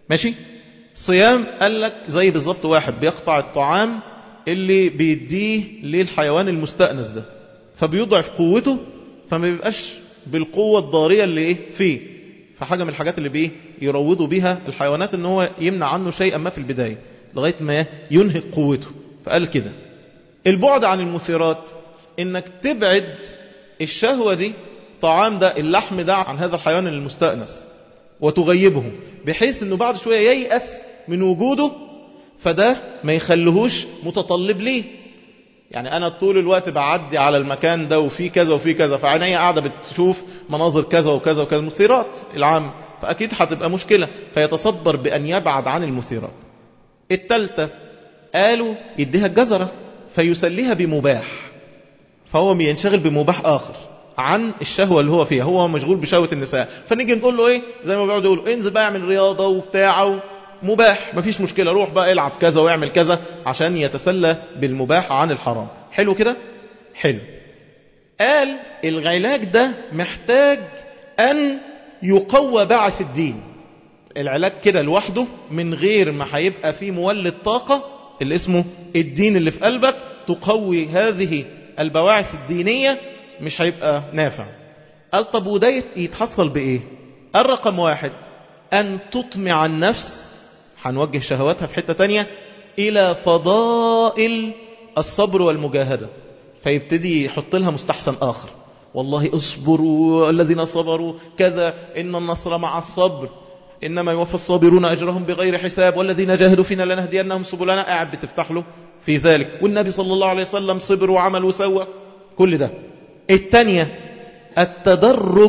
ماشي. صيام قال لك زي بالظبط واحد بيقطع الطعام اللي بيديه للحيوان المستأنس ده، فبيضعف قوته، فما بيبقاش بالقوة الضارية اللي فيه. فحاجة من الحاجات اللي يروضوا بيها الحيوانات ان هو يمنع عنه شيئا ما في البداية لغاية ما ينهك قوته. فقال كده. البعد عن المثيرات انك تبعد الشهوة دي، طعام ده اللحم ده عن هذا الحيوان المستأنس، وتغيبه بحيث انه بعد شوية ييأس من وجوده، فده ما يخليهوش متطلب ليه. يعني انا طول الوقت بعدي على المكان ده وفيه كذا وفيه كذا، فعينيا قاعدة بتشوف مناظر كذا وكذا وكذا مثيرات العام، فاكيد هتبقى مشكلة، فيتصبر بان يبعد عن المثيرات. التالتة قالوا يديها الجزرة فيسليها بمباح، فهو ينشغل بمباح آخر عن الشهوة اللي هو فيها، هو مشغول بشهوة النساء، فنيجي نقول له زي ما بيقعدوا يقولوا انزل بقى اعمل رياضة وبتاعه مباح، مفيش مشكلة، روح بقى العب كذا واعمل كذا عشان يتسلى بالمباح عن الحرام. حلو كده؟ حلو. قال العلاج ده محتاج أن يقوى بعث الدين. العلاج كده لوحده من غير ما هيبقى فيه مولد طاقة اللي اسمه الدين اللي في قلبك تقوي هذه البواعث الدينية، مش هيبقى نافع. قال طب وده يتحصل بإيه؟ الرقم 1 أن تطمع النفس، هنوجه شهواتها في حتة تانية، إلى فضائل الصبر والمجاهدة، فيبتدي يحط لها مستحسن آخر، والله اصبروا الذين صبروا كذا إن النصر مع الصبر، إنما يوفى الصابرون أجرهم بغير حساب والذين جاهدوا فينا لنهدينهم سبلنا، قاعد بتفتح له في ذلك، والنبي صلى الله عليه وسلم صبر وعمل وسوى كل ده. الثانية التدرج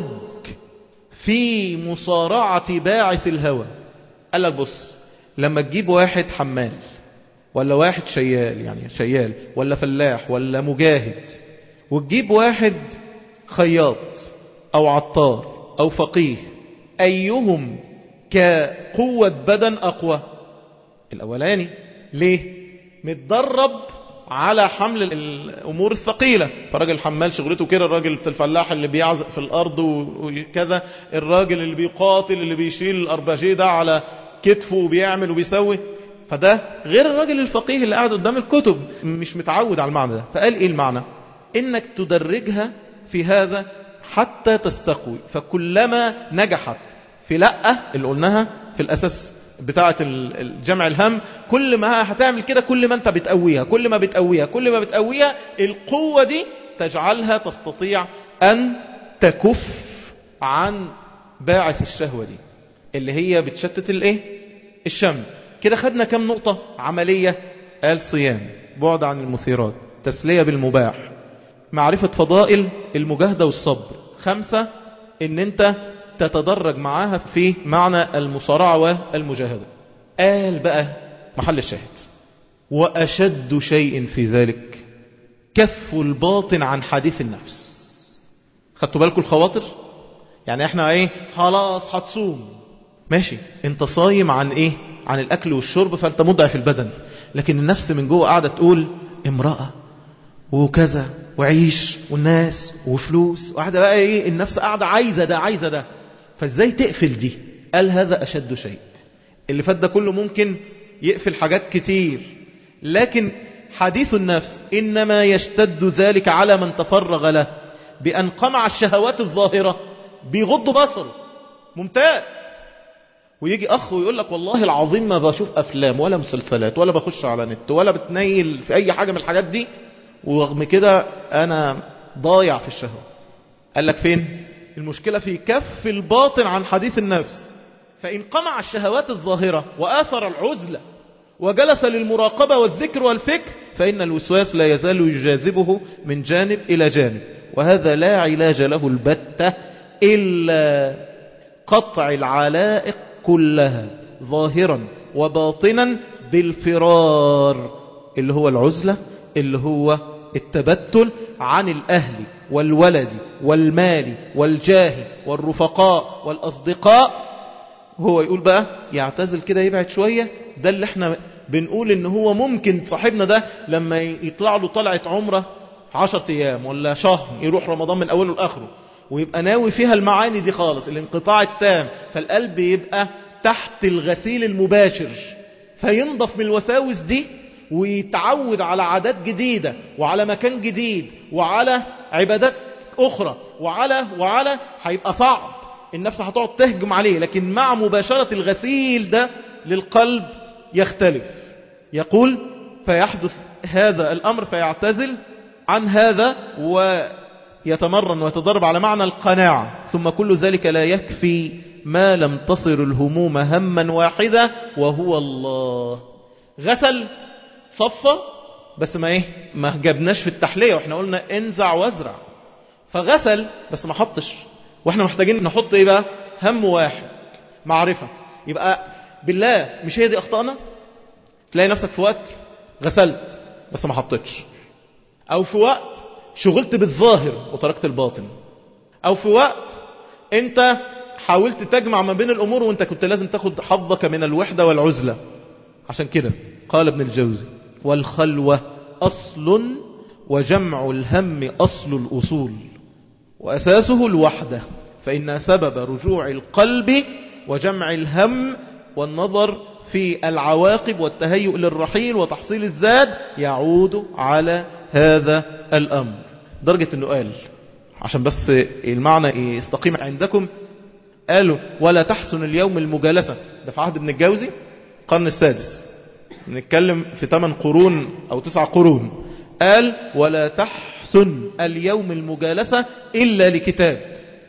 في مصارعة باعث الهوى. قال لك بص، لما تجيب واحد حمال ولا واحد شيال، يعني شيال ولا فلاح ولا مجاهد، وتجيب واحد خياط أو عطار أو فقيه، أيهم كقوة بدن أقوى؟ الأولاني. ليه؟ متدرب على حمل الأمور الثقيلة، فراجل حمال شغلته كده، الراجل الفلاح اللي بيعزق في الأرض وكذا، الراجل اللي بيقاتل اللي بيشيل الأرباجيه ده على كتفه وبيعمل وبيسوي، فده غير الراجل الفقيه اللي قاعد قدام الكتب مش متعود على المعنى ده. فقال ايه المعنى؟ انك تدرجها في هذا حتى تستقوي، فكلما نجحت في لأة اللي قلناها في الأساس بتاعة الجمع الهم، كل ما هتعمل كده كل ما انت بتقويها، كل ما بتقويها القوة دي تجعلها تستطيع أن تكف عن باعث الشهوة دي اللي هي بتشتت الشم. كده خدنا كم نقطة عملية؟ قال صيام، بعد عن المثيرات، تسلية بالمباح، معرفة فضائل المجاهدة والصبر، 5 ان انت تتدرج معاها في معنى المصارعة والمجاهدة. قال بقى محل الشاهد، وأشد شيء في ذلك كف الباطن عن حديث النفس. خدتوا بالكم الخواطر؟ يعني احنا خلاص هتصوم، ماشي، انت صايم عن عن الأكل والشرب، فانت مضعف البدن، لكن النفس من جوه قاعدة تقول امرأة وكذا وعيش والناس وفلوس، وقاعدة بقى النفس قاعدة عايزة ده، فازاي تقفل دي؟ قال هذا أشد شيء. اللي فات ده كله ممكن يقفل حاجات كتير، لكن حديث النفس إنما يشتد ذلك على من تفرغ له بأن قمع الشهوات الظاهرة بيغض بصره. ممتاز. ويجي أخ ويقول لك والله العظيم ما بشوف أفلام ولا مسلسلات ولا بخش على نت ولا بتنيل في أي حاجة من الحاجات دي، ورغم كده أنا ضايع في الشهوة. قال لك فين المشكلة؟ في كف الباطن عن حديث النفس. فإن قمع الشهوات الظاهرة وآثر العزلة وجلس للمراقبة والذكر والفكر، فإن الوسواس لا يزال يجاذبه من جانب إلى جانب، وهذا لا علاج له البتة إلا قطع العلائق كلها ظاهرا وباطنا بالفرار، اللي هو العزلة، اللي هو التبتل عن الأهل والولد والمال والجاه والرفقاء والأصدقاء. هو يقول بقى يعتزل كده، يبعد شوية. ده اللي احنا بنقول ان هو ممكن صاحبنا ده لما يطلع له طلعة عمره 10 ايام ولا شهر، يروح رمضان من اوله لاخره ويبقى ناوي فيها المعاني دي خالص، الانقطاع التام، فالقلب يبقى تحت الغسيل المباشر، فينضف من الوساوس دي ويتعود على عادات جديدة وعلى مكان جديد وعلى عبادات أخرى وعلى هيبقى صعب، النفس هتقعد تهجم عليه. لكن مع مباشرة الغسيل ده للقلب يختلف. يقول فيحدث هذا الأمر فيعتزل عن هذا ويتمرن ويتدرب على معنى القناعة. ثم كل ذلك لا يكفي ما لم تصر الهموم هما واحدة وهو الله. غسل صفة بس ما جبناش في التحلية، واحنا قلنا انزع وازرع. فغسل بس ما حطش، واحنا محتاجين نحط ايه بقى؟ هم واحد، معرفة. يبقى بالله مش هي دي اخطأنا؟ تلاقي نفسك في وقت غسلت بس ما حطتش، او في وقت شغلت بالظاهر وتركت الباطن، او في وقت انت حاولت تجمع ما بين الامور وانت كنت لازم تاخد حظك من الوحدة والعزلة. عشان كده قال ابن الجوزي والخلوة أصل وجمع الهم أصل الأصول وأساسه الوحدة، فإن سبب رجوع القلب وجمع الهم والنظر في العواقب والتهيؤ للرحيل وتحصيل الزاد يعود على هذا الأمر. درجة أنه قال عشان بس المعنى يستقيم عندكم، قالوا ولا تحسن اليوم المجالسة، ده في عهد ابن الجوزي القرن السادس، نتكلم في 8 قرون أو 9 قرون. قال ولا تحسن اليوم المجالسة إلا لكتاب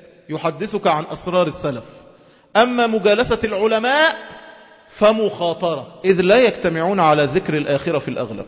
يحدثك عن أسرار السلف، أما مجالسة العلماء فمخاطرة، إذ لا يجتمعون على ذكر الآخرة في الأغلب.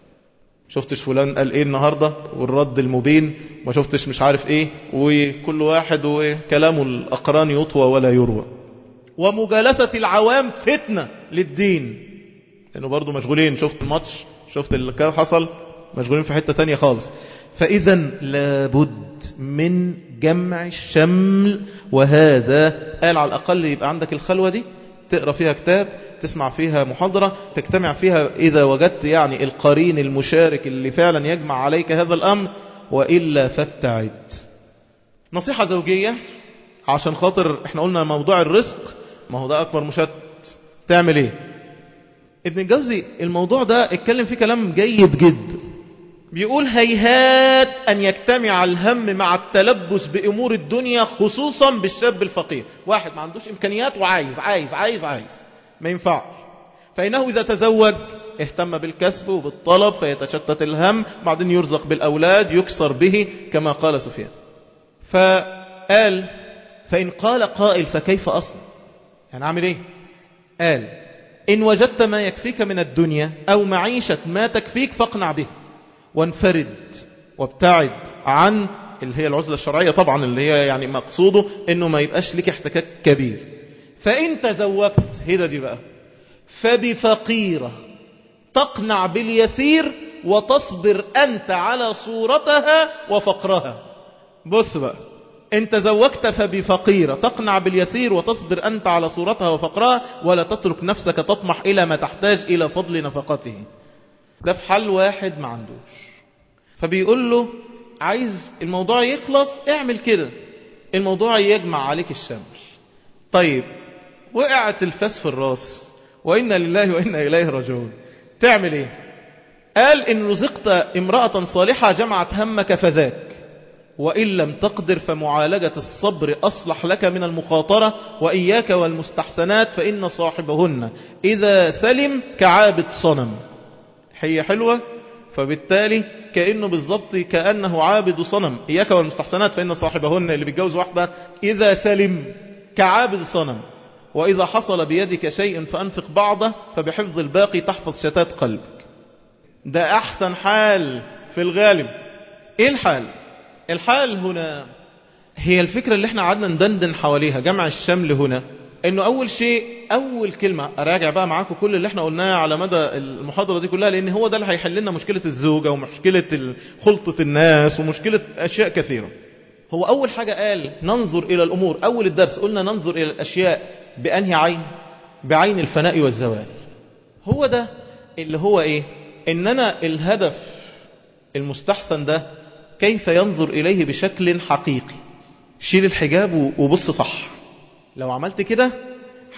شفتش فلان قال إيه النهاردة والرد المبين، ما شفتش مش عارف إيه، وكل واحد وكلام الأقران يطوى ولا يروى. ومجالسة العوام فتنة للدين، لأنه برضو مشغولين، شفت الماتش، شفت اللي كان حصل، مشغولين في حتة تانية خالص. فإذا لابد من جمع الشمل، وهذا قال على الأقل يبقى عندك الخلوة دي تقرأ فيها كتاب، تسمع فيها محاضرة، تجتمع فيها إذا وجدت يعني القرين المشارك اللي فعلا يجمع عليك هذا الأمر، وإلا فابتعد. نصيحة زوجية عشان خاطر احنا قلنا موضوع الرزق، ما هو ده أكبر مشتت. تعمل ايه؟ ابن الجوزي الموضوع ده اتكلم فيه كلام جيد جدا. بيقول هيهات أن يجتمع الهم مع التلبس بأمور الدنيا، خصوصا بالشاب الفقير. واحد ما عندوش إمكانيات وعايز عايز عايز عايز، ما ينفعش. فإنه إذا تزوج اهتم بالكسب وبالطلب فيتشتت الهم، بعدين يرزق بالأولاد يكسر به كما قال سفيان. فقال فإن قال قائل فكيف أصلا، يعني عامل ايه؟ قال إن وجدت ما يكفيك من الدنيا أو معيشة ما تكفيك فاقنع به وانفرد وابتعد عن اللي هي العزلة الشرعية طبعا، اللي هي يعني مقصوده انه ما يبقاش لك احتكاك كبير. فإن تزوجت هذا دي بقى فبفقيرة تقنع باليسير وتصبر أنت على صورتها وفقرها. بص بقى، إن تزوجت فبفقيرة تقنع باليسير وتصبر أنت على صورتها وفقرها، ولا تترك نفسك تطمح إلى ما تحتاج إلى فضل نفقته. ده في حل واحد ما عندوش. فبيقول له عايز الموضوع يخلص اعمل كده، الموضوع يجمع عليك الشمل. طيب وقعت الفاس في الراس وإنا لله وإنا إليه راجعون، تعمل ايه؟ قال إن رزقت امرأة صالحة جمعت همك فذاك، وإن لم تقدر فمعالجة الصبر أصلح لك من المخاطرة، وإياك والمستحسنات فإن صاحبهن إذا سلم كعابد صنم. هي حلوة فبالتالي كأنه بالضبط كأنه عابد صنم. إياك والمستحسنات فإن صاحبهن اللي بيتجوز واحدة إذا سلم كعابد صنم، وإذا حصل بيدك شيء فأنفق بعضه فبحفظ الباقي تحفظ شتات قلبك. ده أحسن حال في الغالب. إيه الحال؟ الحال هنا هي الفكرة اللي احنا قعدنا ندندن حواليها، جمع الشمل هنا. انه اول شيء، اول كلمة اراجع بقى معاكم كل اللي احنا قلناه على مدى المحاضرة دي كلها، لان هو ده اللي هيحل لنا مشكلة الزوجة ومشكلة خلطة الناس ومشكلة اشياء كثيرة. هو اول حاجة قال ننظر الى الامور، اول الدرس قلنا ننظر الى الاشياء بانهي عين؟ بعين الفناء والزوال. هو ده اللي هو ايه؟ اننا الهدف المستحسن ده كيف ينظر اليه بشكل حقيقي. شيل الحجاب وبص صح. لو عملت كده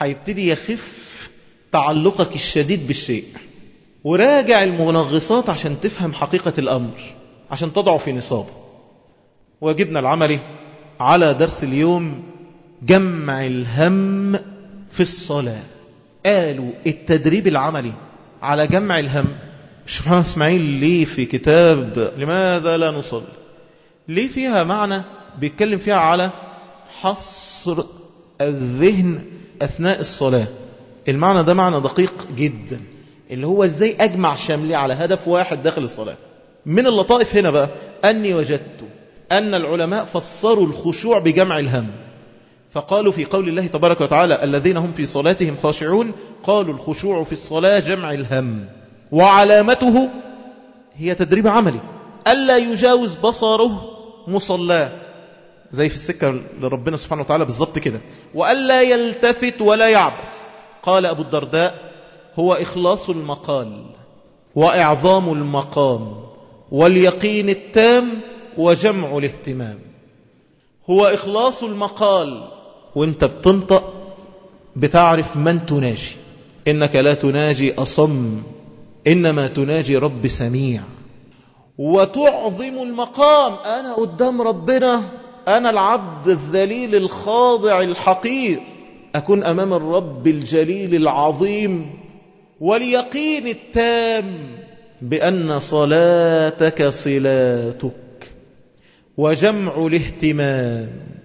هيبتدي يخف تعلقك الشديد بالشيء. وراجع المنغصات عشان تفهم حقيقة الأمر، عشان تضعه في نصابه. واجبنا العملي على درس اليوم جمع الهم في الصلاة. قالوا التدريب العملي على جمع الهم. الشيخ محمد اسماعيل ليه في كتاب لماذا لا نصلي ليه فيها معنى بيتكلم فيها على حصر الذهن أثناء الصلاة. المعنى ده معنى دقيق جدا، اللي هو ازاي أجمع شملي على هدف واحد داخل الصلاة. من اللطائف هنا بقى أني وجدت أن العلماء فسروا الخشوع بجمع الهم، فقالوا في قول الله تبارك وتعالى الذين هم في صلاتهم خاشعون، قالوا الخشوع في الصلاة جمع الهم، وعلامته هي تدريب عملي ألا يجاوز بصره مصلاه، زي في السكة لربنا سبحانه وتعالى بالضبط كده، وألا يلتفت ولا يعبث. قال أبو الدرداء هو إخلاص المقال وإعظام المقام واليقين التام وجمع الاهتمام. هو إخلاص المقال، وانت بتنطق بتعرف من تناجي، إنك لا تناجي أصم إنما تناجي رب سميع. وتعظم المقام، أنا قدام ربنا، أنا العبد الذليل الخاضع الحقير، أكون أمام الرب الجليل العظيم. واليقين التام بأن صلاتك صلاتك، وجمع الاهتمام،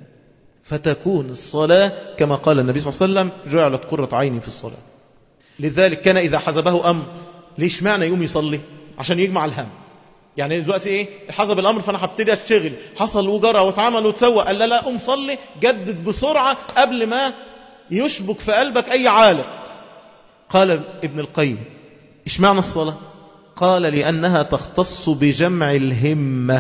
فتكون الصلاة كما قال النبي صلى الله عليه وسلم جعلت قرة عيني في الصلاة. لذلك كان إذا حزبه أمر، ليش معنى يوم يصلي؟ عشان يجمع الهم. يعني دلوقتي ايه حزب الامر، فانا هبتدي اشتغل، حصل وجرى واتعمل وتسوى، قال لا قوم صلي، جدد بسرعة قبل ما يشبك في قلبك اي عالق. قال ابن القيم ايش معنى الصلاة؟ قال لانها تختص بجمع الهمة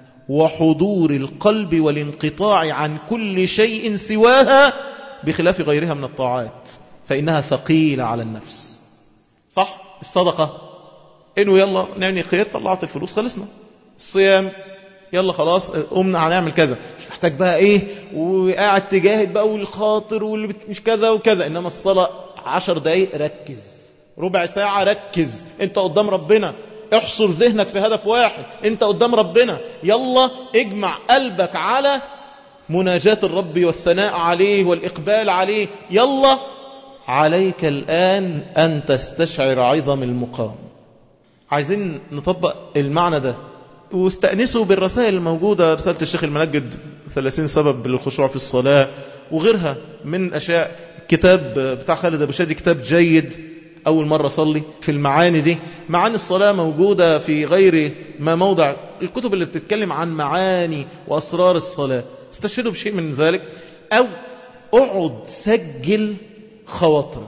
وحضور القلب والانقطاع عن كل شيء سواها، بخلاف غيرها من الطاعات فانها ثقيلة على النفس. صح؟ الصدقة انه يلا نعني خير، طلعت الفلوس خلصنا. الصيام يلا خلاص قمنا هنعمل كذا، مش محتاج بقى ايه وقاعد تجاهد بقى والخاطر واللي مش كذا وكذا. انما الصلاة 10 دقايق ركز، ربع ساعة ركز، انت قدام ربنا، احصر ذهنك في هدف واحد، انت قدام ربنا، يلا اجمع قلبك على مناجاة الرب والثناء عليه والإقبال عليه. يلا عليك الآن أن تستشعر عظم المقام. عايزين نطبق المعنى ده واستأنسوا بالرسائل الموجودة، رسالة الشيخ المنجد 30 سبب للخشوع في الصلاة وغيرها من أشياء. كتاب بتاع خالد أبو شادي كتاب جيد، أول مرة صلي في المعاني دي. معاني الصلاة موجودة في غير ما موضع الكتب اللي بتتكلم عن معاني وأسرار الصلاة، استشهدوا بشيء من ذلك. أو اقعد سجل خواطرك،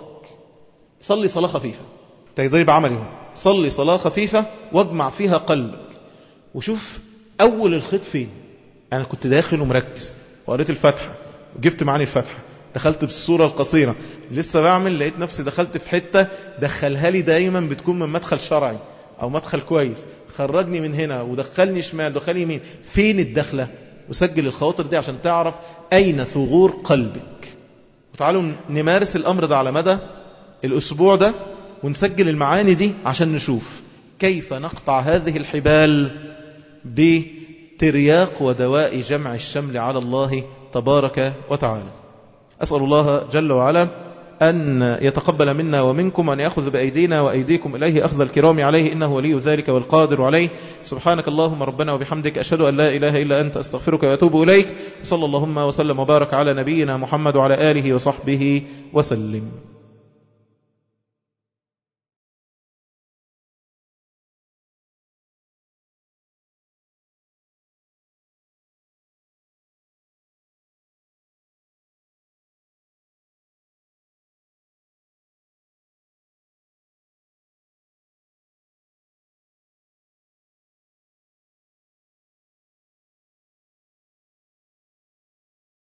صلي صلاة خفيفة، تدريب عملي، صلي صلاة خفيفة واجمع فيها قلبك وشوف أول الخيط فين. أنا كنت داخل ومركز وقريت الفتحة وجبت معاني الفتحة، دخلت بالصورة القصيرة، لسه بعمل لقيت نفسي دخلت في حتة دخلها لي دايما بتكون من مدخل شرعي أو مدخل كويس، خرجني من هنا ودخلني شمال دخلني يمين، فين الدخلة؟ وسجل الخواطر دي عشان تعرف أين ثغور قلبك. وتعالوا نمارس الأمر ده على مدى الأسبوع ده ونسجل المعاني دي عشان نشوف كيف نقطع هذه الحبال بترياق ودواء جمع الشمل على الله تبارك وتعالى. أسأل الله جل وعلا أن يتقبل منا ومنكم، أن يأخذ بأيدينا وأيديكم إليه أخذ الكرام عليه، إنه ولي ذلك والقادر عليه. سبحانك اللهم ربنا وبحمدك، أشهد أن لا إله إلا أنت، أستغفرك وأتوب إليك. صلى اللهم وسلم وبارك على نبينا محمد وعلى آله وصحبه وسلم.